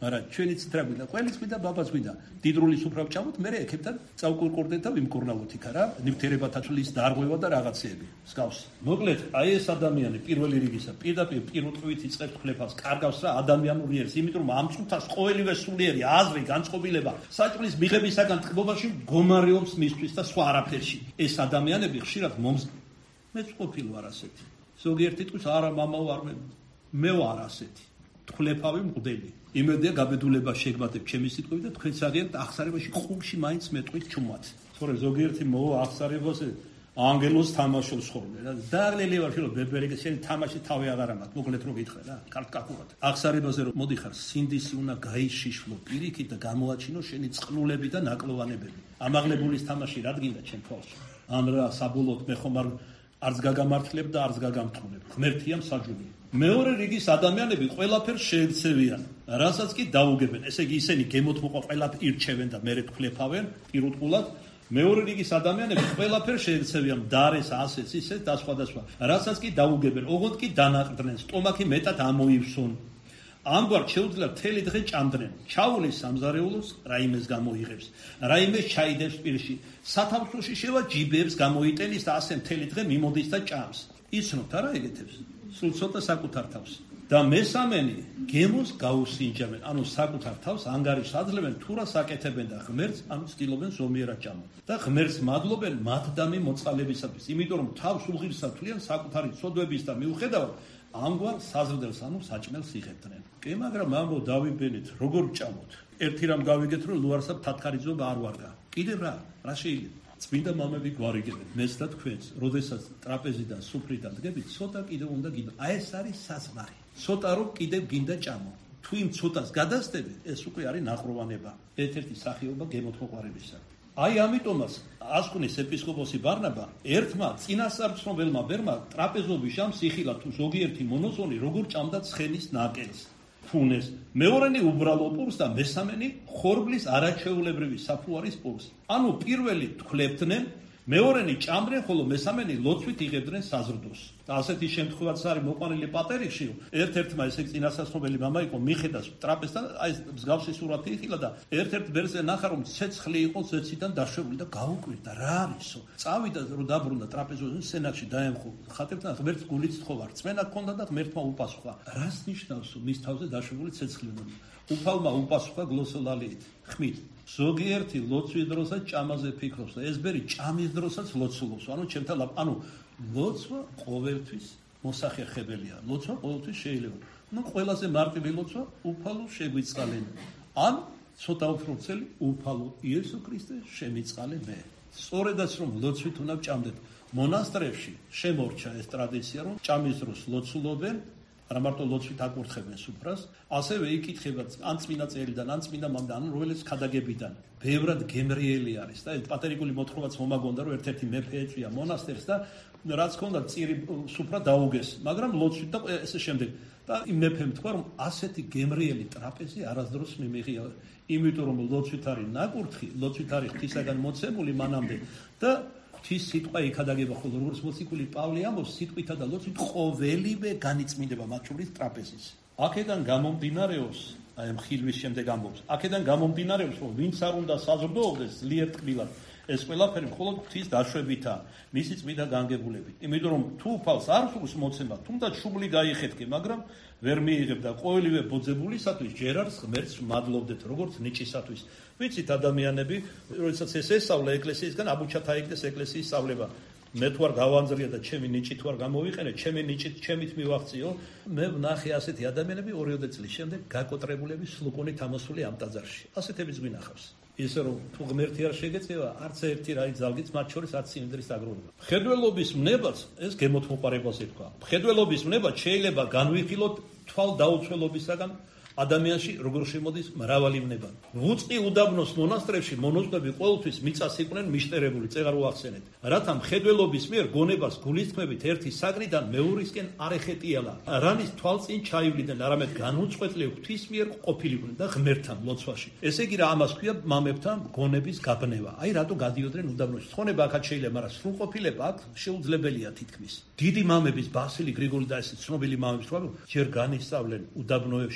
მაგრამ ჩვენი ცითრა გვინდა, ყველის გვინდა, ბაბას გვინდა. დიდრულის უფრავ ჭამოთ, მე ეკებთან წავკურკურდეთ და ვიმკურნავოთ იქ რა, ნივთიერებათა თulis დარღვევა და რაღაცეები. მსგავს. მოკლედ, აი ეს ადამიანი პირველი რიგისა პირდაპირ პირუტყვით იწყებს ხლეფას, კარგავს რა ადამიანურ იერს, იმიტომ რომ ამ წუთას ყოველივე სულიერი აზრი, განწყობილება, საჭმლის მიღებისაგან ტკბობაში მდგომარეობს მისთვის და სხვა არაფერში. ეს ადამიანები ხშირად მომს მეც ყოფილი ვარ ასეთი. ზოგიერთი თქოს არა მამა ვარ მე, მე ვარ ასეთი. თქლეფავი მღვდელი. იმედია გაბედულება შეგმატებ ჩემი სიტყვით და თქვენ საღიართ ახსარებაში ყულში მაინც მეტყვით ჩუმად. თორე ზოგიერთი მოვა ახსარებაზე ანგელოს თამაშობს ხოლმე რა. დაღლილი ვარ შენ ბებერიგე შენ თამაში თავი აღარ ამაქვს. მოკლედ რო გითხრა რა, კარტკაკურად. ახსარებაზე რომ მოდიხარ, სინდისი უნდა გაიშიშვლო პირიქით და გამოაჩინო შენი წყლულები და ნაკლოვანებები. ამაღლებულის თამაში რადგინდა ჩემ თვალში. ან რა საბოლოოდ მე ხომ არ არც გაგამართლებ და არც გაგამთხოვნებ. ღმერთია მსაჯული. მეორე რიგის ადამიანები ყველაფერს შეეცევიან, რასაც კი დაუგებენ. ესე იგი ისინი გემოთმოყვა ყველაფერს ირჩევენ და მერე თქლეფავენ პირუტყულად. მეორე რიგის ადამიანები ყველაფერს შეეცევიან, დარეს, ასეც, ისეთ და სხვა და სხვა. რასაც კი დაუგებენ, ოღონდ კი დანაყრდნენ, სტომაქი მეტად ამოივსონ. ამგვარ შეუძლია მთელი დღე ჭამდრენ. ჩაულის სამზარეულოს, რაიმეს გამოიღებს, რაიმეს ჩაიდებს პირში. სათავსოში შევა ჯიბებს გამოიტენის და ასე მთელი დღე მიმოდის და ჭამს. იცნობთ არა ეგეთებს? სულ ცოტა საკუთარ თავს. და მესამენი გემოს გაუსინჯებენ, ანუ საკუთარ თავს ანგარიშს აძლევენ, თუ რა საკეთებენ და ღმერთს, ანუ ცდილობენ ზომიერად ჭამონ. და ღმერთს მადლობენ მათდამი მოწყალებისათვის, იმიტომ რომ თავს უღირსად თვლიან საკუთარი ცოდვების და მიუხედავად ამგვარ საზრდელს, ანუ საჭმელს იღებდნენ. კი, მაგრამ ამბო დავიბენეთ, როგორ ჭამოთ? ერთი რამ გავიგეთ, რომ ლუარსაბ თათქარიძეობა არ ვარგა. კიდევ რა? რა შეიძლება? წმინდა მამები გვარიგებენ, მეც და თქვენს, როდესაც ტრაპეზიდან სუფრიდან დგებით, ცოტა კიდევ უნდა გინდა. აი ეს არის საზღვარი. ცოტა რომ კიდევ გინდა ჭამო. თუ იმ ცოტას გადასდებით, ეს უკვე არის ნაყროვანება. ერთ-ერთი სახეობა გემოთმოყვარებისა. აი ამიტომაც ასკუნის ეპისკოპოსი ბარნაბა ერთმა წინასწარმცნობელმა ბერმა ტრაპეზობის ჟამს იხილა თუ ზოგიერთი მონოზონი როგორ ჭამდა ცხენის ნაკელს. ფუნეს, მეორენი უბრალო პურს და მესამენი ხორბლის არაჩვეულებრივი საფუარის პურს. ანუ პირველი თქლებდნენ, მეორენი ჭამდნენ, ხოლო მესამენი ლოცვით იღებდნენ საზრდოს. და ასეთი შემთხვევაც არის მოყვანილი პატერიკში, ერთ-ერთმა ესე წინასწარმცნობელი მამა იყო, მიხედავს ტრაპეზთან, აი ეს მსგავსი სურათი იხილა და ერთ-ერთ ბერზე ნახა რომ ცეცხლი იყო ზეციდან დაშვებული და გაუკვირდა, რა არისო? წავიდა რომ დაბრუნდა ტრაპეზოზე, სენაკში დაემხო ხატებთან, ღმერთს გულით თხოვა, რწმენა ჰქონდა და ღმერთმა უპასუხა. რას ნიშნავს მის თავზე დაშვებული ცეცხლი? უფალმა უპასუხა გლოსოლალიით, ხმით. ზოგიერთი ლოცვის დროსაც ჭამაზე ფიქრობს და ეს ბერი ჭამის დროსაც ლოცულობს. ანუ ჩემთან ანუ ლოცვა ყოველთვის მოსახერხებელია. ლოცვა ყოველთვის შეიძლება. ნუ ყველაზე მარტივი ლოცვა უფალო შეგვიწყალენ. ან ცოტა უფრო ვრცელი უფალო იესო ქრისტე შემიწყალე მე. სწორედაც რომ ლოცვით უნდა ჭამდეთ. მონასტრებში შემორჩა ეს ტრადიცია რომ ჭამის დროს ლოცულობენ. არა მარტო ლოცვით აკურთხებენ სუფრას, ასევე იკითხება ან წმინდა წერიდან, ან წმინდა მამიდან, ან როელეს ქადაგებიდან. ბევრად გემრიელი არის და ეს პატერიკული მოთხოვაც მომაგონდა, რომ ერთ-ერთი მეფე ეწვია მონასტერს და რაც ჰქონდა წირი სუფრა დაუგეს, მაგრამ ლოცვით და ესე შემდეგ. და იმ მეფემ თქვა, რომ ასეთი გემრიელი ტრაპეზი არასდროს მიმიღია, იმიტომ რომ ლოცვით არის ნაკურთხი, ლოცვით არის ღვთისაგან მოცემული მანამდე და ღვთის სიტყვა იქადაგება, ხოლო როგორც მოციქული პავლე ამბობს, სიტყვითა და ლოცვით ყოველივე განიწმინდება, მათ შორის ტრაპეზის. აქედან გამომდინარეობს, აი ამ ხილვის შემდეგ ამბობს, აქედან გამომდინარეობს, რომ ვინც არ უნდა საზრდოობდეს ძლიერ ტკბილად, ეს ყველაფერი მხოლოდ ღვთის დაშვებითა, მისი წმინდა განგებულებით. იმიტომ რომ თუ უფალს არ სურს მოცემა, თუნდაც შუბლი გაიხეთკე, მაგრამ ვერ მიიღებ და ყოველივე ბოძებულისათვის ჯერ არს ღმერთს მადლობდეთ, როგორც ნიჭისათვის. ვიცით ადამიანები, როდესაც ეს ესწავლა ეკლესიისგან, აბუჩათაიგდეს ეკლესიის სწავლება. მე თუ არ გავანძრია და ჩემი ნიჭი თუ არ გამოვიყენე, ჩემი ნიჭით ჩემით მივახციო, მე ვნახე ასეთი ადამიანები ორიოდე წლის შემდეგ გაკოტრებულები სლუკონით ამოსული ამ ტაძარში. ასეთებიც გვინახავს. ისე რომ თუ ღმერთი არ შეგეწევა, არც ერთი რაი ძალგიც მათ შორის არც სიმდრის აგროვება. მხედველობის მნებაც ეს გემოთმოყვარებას ეთქვა. მხედველობის მნება შეიძლება განვიხილოთ თვალდაუცველობისაგან ადამიანში როგორ შემოდის მრავალი მნება. უწყი უდაბნოს მონასტრებში მონაზვნები ყოველთვის მიწას იყვნენ მიშტერებული, წეღარ უახსენეთ. რათა მხედველობის მიერ გონებას გულისხმებით ერთი საგნიდან მეორისკენ არ ეხეტიალა. რამის თვალწინ ჩაივლიდნენ, არამედ განუწყვეტლე ღვთის მიერ ყოფილიყვნენ და ღმერთთან ლოცვაში. ესე იგი რა ამას ქვია მამებთან გონების გაბნევა. აი რატო გადიოდნენ უდაბნოში. ცხონება აქაც შეიძლება, მაგრამ სრულყოფილება აქ შეუძლებელია თითქმის. დიდი მამების ბასილი გრიგოლი და ეს ცნობილი მამების თქვა, ჯერ განისწავლენ უდაბნოებში და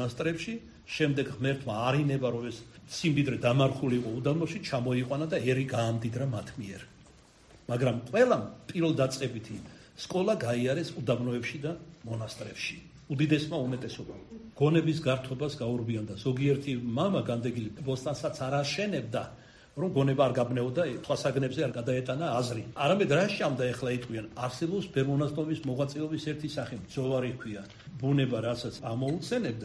მონასტრებში, შემდეგ ღმერთმა არინება რომ ეს სიმდიდრე დამარხული იყო უდაბნოში, ჩამოიყვანა და ერი გაამდიდრა მათ მიერ. მაგრამ ყველამ პირველ დაწყებითი სკოლა გაიარეს უდაბნოებში და მონასტრებში. უდიდესმა უმეტესობამ გონების გართობას გაურბიანდა. ზოგიერთი მამა განდეგილი ბოსტანსაც არ აშენებდა, რომ გონება არ გაბნეოდა, თვალსაგნებზე არ გადაეტანა აზრი. არამედ რა შეამდა ეხლა იტყვიან, არსებობს ბერმონასტობის მოღვაწეობის ერთი სახე, ძოვარი ჰქვია. ბუნება რასაც ამოუცენებდა,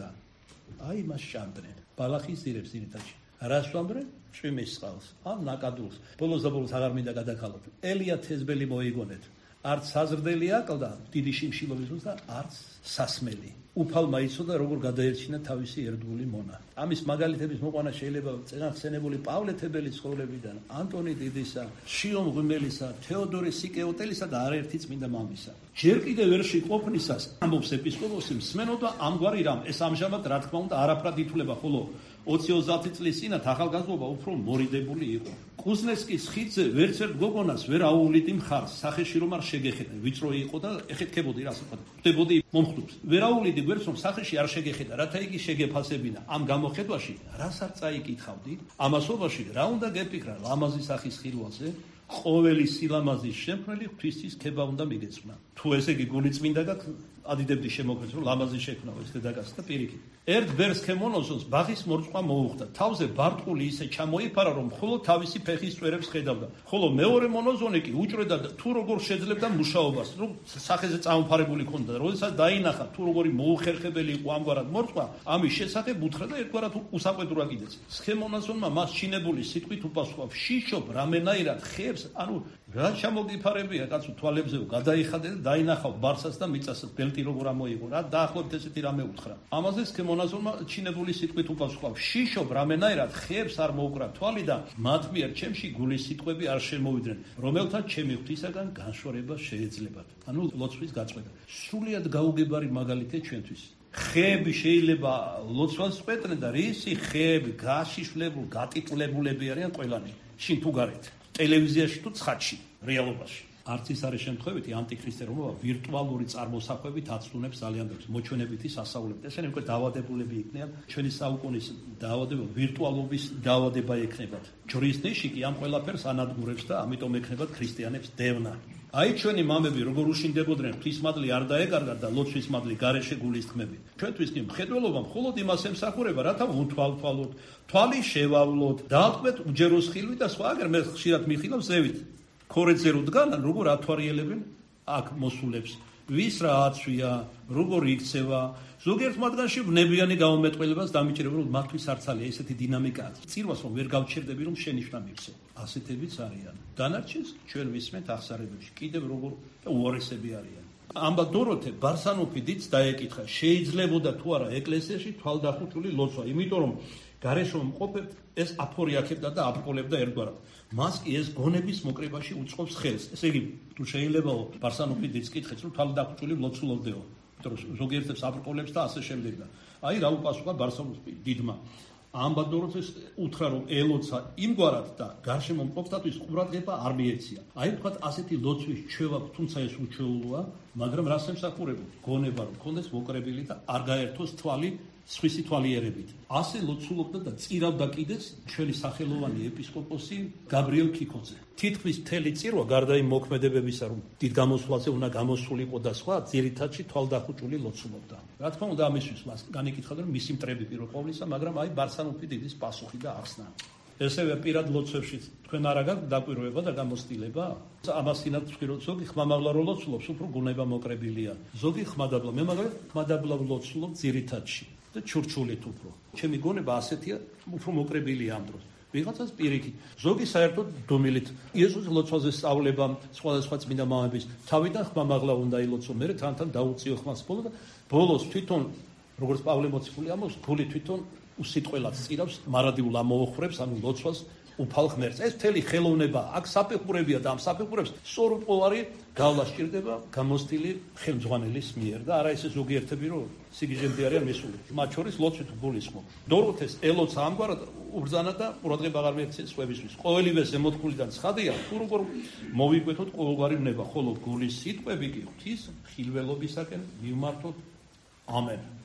აი მას შამდნენ. ბალახის ძირებს ძირითადში. რას ვამბრენ? ჭვიმის წყალს, ან ნაკადულს. ბოლოს და ბოლოს აღარ მინდა გადაქალოთ. ელია თეზბელი მოიგონეთ. არც საზრდელი აკლდა დიდი შიმშილობის და არც სასმელი. უფალმა იცოდა როგორ გადაერჩინა თავისი ერთგული მონა. ამის მაგალითების მოყვანა შეიძლება წინახსენებული პავლე თებელის ცხოვრებიდან, ანტონი დიდისა, შიომ ღმელისა, თეოდორე სიკეოტელისა და არაერთი წმინდა მამისა. ჯერ კიდევ ვერში ყოფნისას ამბობს ეპისკოპოსი, მსმენოდა ამგვარი რამ, ეს ამჟამად რა თქმა უნდა არაფრად ითვლება, ხოლო ოცი ოცდაათი წლის წინათ ახალგაზრდობა უფრო მორიდებული იყო. კუზნეცკის ხიდზე ვერცერთ გოგონას ვერ აუვლიდი მხარს, სახეში რომ არ შეგეხედა, ვიწრო იყო და ეხეთქებოდი რას ვთქვა. ხდებოდი მომხდობს. ვერ აუვლიდი გვერდს რომ სახეში არ შეგეხედა, რათა იგი შეგეფასებინა. ამ გამოხედვაში რას არ წაიკითხავდი? ამასობაში რა უნდა გეფიქრა ლამაზი სახის ხილვაზე? ყოველი სილამაზის შემქმნელი ღვთისის ქება უნდა მიგეწვნა. თუ ესე იგი გული წმინდა გაქვს, ადიდებდი შემოქმედს რომ ლამაზი შექმნაო ეს დედაკაცი და პირიქით. ერთ ბერს ქემონოსონს ბაღის მორწყვა მოუხდა. თავზე ბარტყული ისე ჩამოიფარა რომ მხოლოდ თავისი ფეხის წვერებს ხედავდა. ხოლო მეორე მონოზონი კი უჭრედა თუ როგორ შეძლებდა მუშაობას, რომ სახეზე წამოფარებული ქონდა და როდესაც დაინახა თუ როგორი მოუხერხებელი იყო ამგვარად მორწყვა, ამის შესახებ უთხრა და ერთგვარად უსაყვედურა კიდეც. ქემონოსონმა მას ჩინებული სიტყვით უპასუხა: "შიშობ რამენაირად ხეებს, ანუ რა ჩამოგიფარებია კაცო თვალებზე გადაიხადე და დაინახავ ბარსას და მიწასაც ბელტი როგორ ამოიღო რა დაახლოებით ესეთი რამე უთხრა. ამაზე ქემონაზონმა ჩინებული სიტყვით უპასუხა: "შიშობ რამენაირად ხეებს არ მოუკრა თვალი და მათ მიერ ჩემში გულის სიტყვები არ შემოვიდნენ, რომელთა ჩემი ღვთისაგან განშორება შეეძლებათ." ანუ ლოცვის გაწყვეტა. სრულიად გაუგებარი მაგალითია ჩვენთვის. ხეები შეიძლება ლოცვას წყვეტდნენ და რისი ხეები გაშიშვლებული, გატიტულებულები არიან ყველანი. შინ თუ გარეთ ტელევიზიაში თუ ცხადში, რეალობაში. არც ის არის შემთხვევითი ანტიქრისტე რომობა ვირტუალური წარმოსახვევით აცდუნებს ძალიან ბევრს, მოჩვენებითი სასწაულებით. ესენი უკვე დაავადებულები იქნებიან, ჩვენი საუკუნის დაავადება ვირტუალობის დაავადება ექნებათ. ჯვრის ნიში კი ამ ყველაფერს ანადგურებს და ამიტომ ექნებათ ქრისტიანებს დევნა. აი ჩვენი მამები როგორ უშინდებოდნენ, ღვთისმადლი არ დაეკარგათ და ლოცვის მადლი გარეშე გულისხმებით. ჩვენთვის კი მხედველობა მხოლოდ იმას ემსახურება, რათა უთვალთვალოთ, თვალი შევავლოთ, დააყვეთ უჯეროს ხილვი და სხვა, აგერ მე ხშირად მიხილავ ზევით. ქორეძე რო დგანან, როგორ ათვარიელებენ აქ მოსულებს, ვის რა აცვია, როგორ იქცევა. ზოგიერთ მათგანში ვნებიანი გამომეტყველებას დამიჭირება, რომ მათთვის არც არის ესეთი დინამიკაა. წირვას რომ ვერ გავჩერდები, რომ შენიშვნა მივცე. ასეთებიც არიან. დანარჩენს ჩვენ ვისმენთ აღსარებებში, კიდევ როგორ უარესები არიან. ამბა დოროთე ბარსანოფი დიდს დაეკითხა, შეიძლებოდა თუ არა ეკლესიაში თვალდახუჭული ლოცვა, იმიტომ რომ გარეშე მყოფებთ ეს აფორიაქებდა და აბყოლებდა ერთგვარად. მას კი ეს გონების მოკრებაში უწყობს ხელს. ესე იგი, თუ შეიძლება ბარსანოფი დიდს კითხეთ, რომ თვალდახუჭული ლოცულობდეო. ზოგიერთებს აბყოლებს და ასე შემდეგ და აი რა უპასუხა ბარსანოფი დიდმა. ამბა დოროთეს უთხრა რომ ელოცა იმგვარად და გარშემო მყოფთათვის ყურადღება არ მიეცია. აი ვთქვათ ასეთი ლოცვის ჩვევა, თუმცა ეს უჩვეულოა, მაგრამ რას ემსახურებოდ? გონება რომ კონდეს მოკრებილი და არ გაერთოს თვალი სხვისი თვალიერებით. ასე ლოცულობდა და წირავდა კიდეც ჩვენი სახელოვანი ეპისკოპოსი გაბრიელ ქიქოძე. თითქმის მთელი წირვა გარდა იმ მოქმედებებისა, რომ დიდ გამოსვლაზე უნდა გამოსულიყო და სხვა, ძირითადში თვალდახუჭული ლოცულობდა. რა თქმა უნდა ამისთვის მას განეკითხა რომ მისი მტრები პირველ ყოვლისა, მაგრამ აი ბარსანოფი დიდის პასუხი და ახსნა. ესევე პირად ლოცვებში თქვენ არა გაქვთ დაკვირვება და გამოცდილება? ამასინად თქვენ ზოგი ხმამაღლა რო ლოცულობს, უფრო გუნება მოკრებილია. ზოგი ხმადაბლა, მე მაგალითად ხმადაბლა ლოცულობ ძირითადში. და ჩურჩულით უფრო. ჩემი გონება ასეთია, უფრო მოკრებილია ამ დროს. ვიღაცას პირიქით. ზოგი საერთოდ დუმილით. იესოს ლოცვაზე სწავლებამ, სხვადასხვა წმინდა მამების თავიდან ხმამაღლა უნდა ილოცო, მერე თან-თან დაუწიო ხმას ბოლო და ბოლოს თვითონ, როგორც პავლე მოციქული ამბობს, გული თვითონ უსიტყველად წირავს, მარადიულ ამოუხრებს, ანუ ლოცვას უფალ ღმერთს. ეს მთელი ხელოვნება, აქ საფეხურებია და ამ საფეხურებს სწორყოვარი გავლა სჭირდება გამოცდილი ხელმძღვანელის მიერ და არა ესე ზოგიერთები რომ სიგიჟემდე არიან მისული. მათ შორის ლოცვით გულისხმობ. დოროთეს ელოცა ამგვარად უბრძანა და ყურადღება აღარ მიექცეს სხვებისთვის. ყოველივე ზემოთქულიდან ცხადია, თუ როგორ მოვიკვეთოთ ყოველგვარი ნება, ხოლო გულის სიტყვები კი ღვთის ხილველობისაკენ მივმართოთ. ამენ.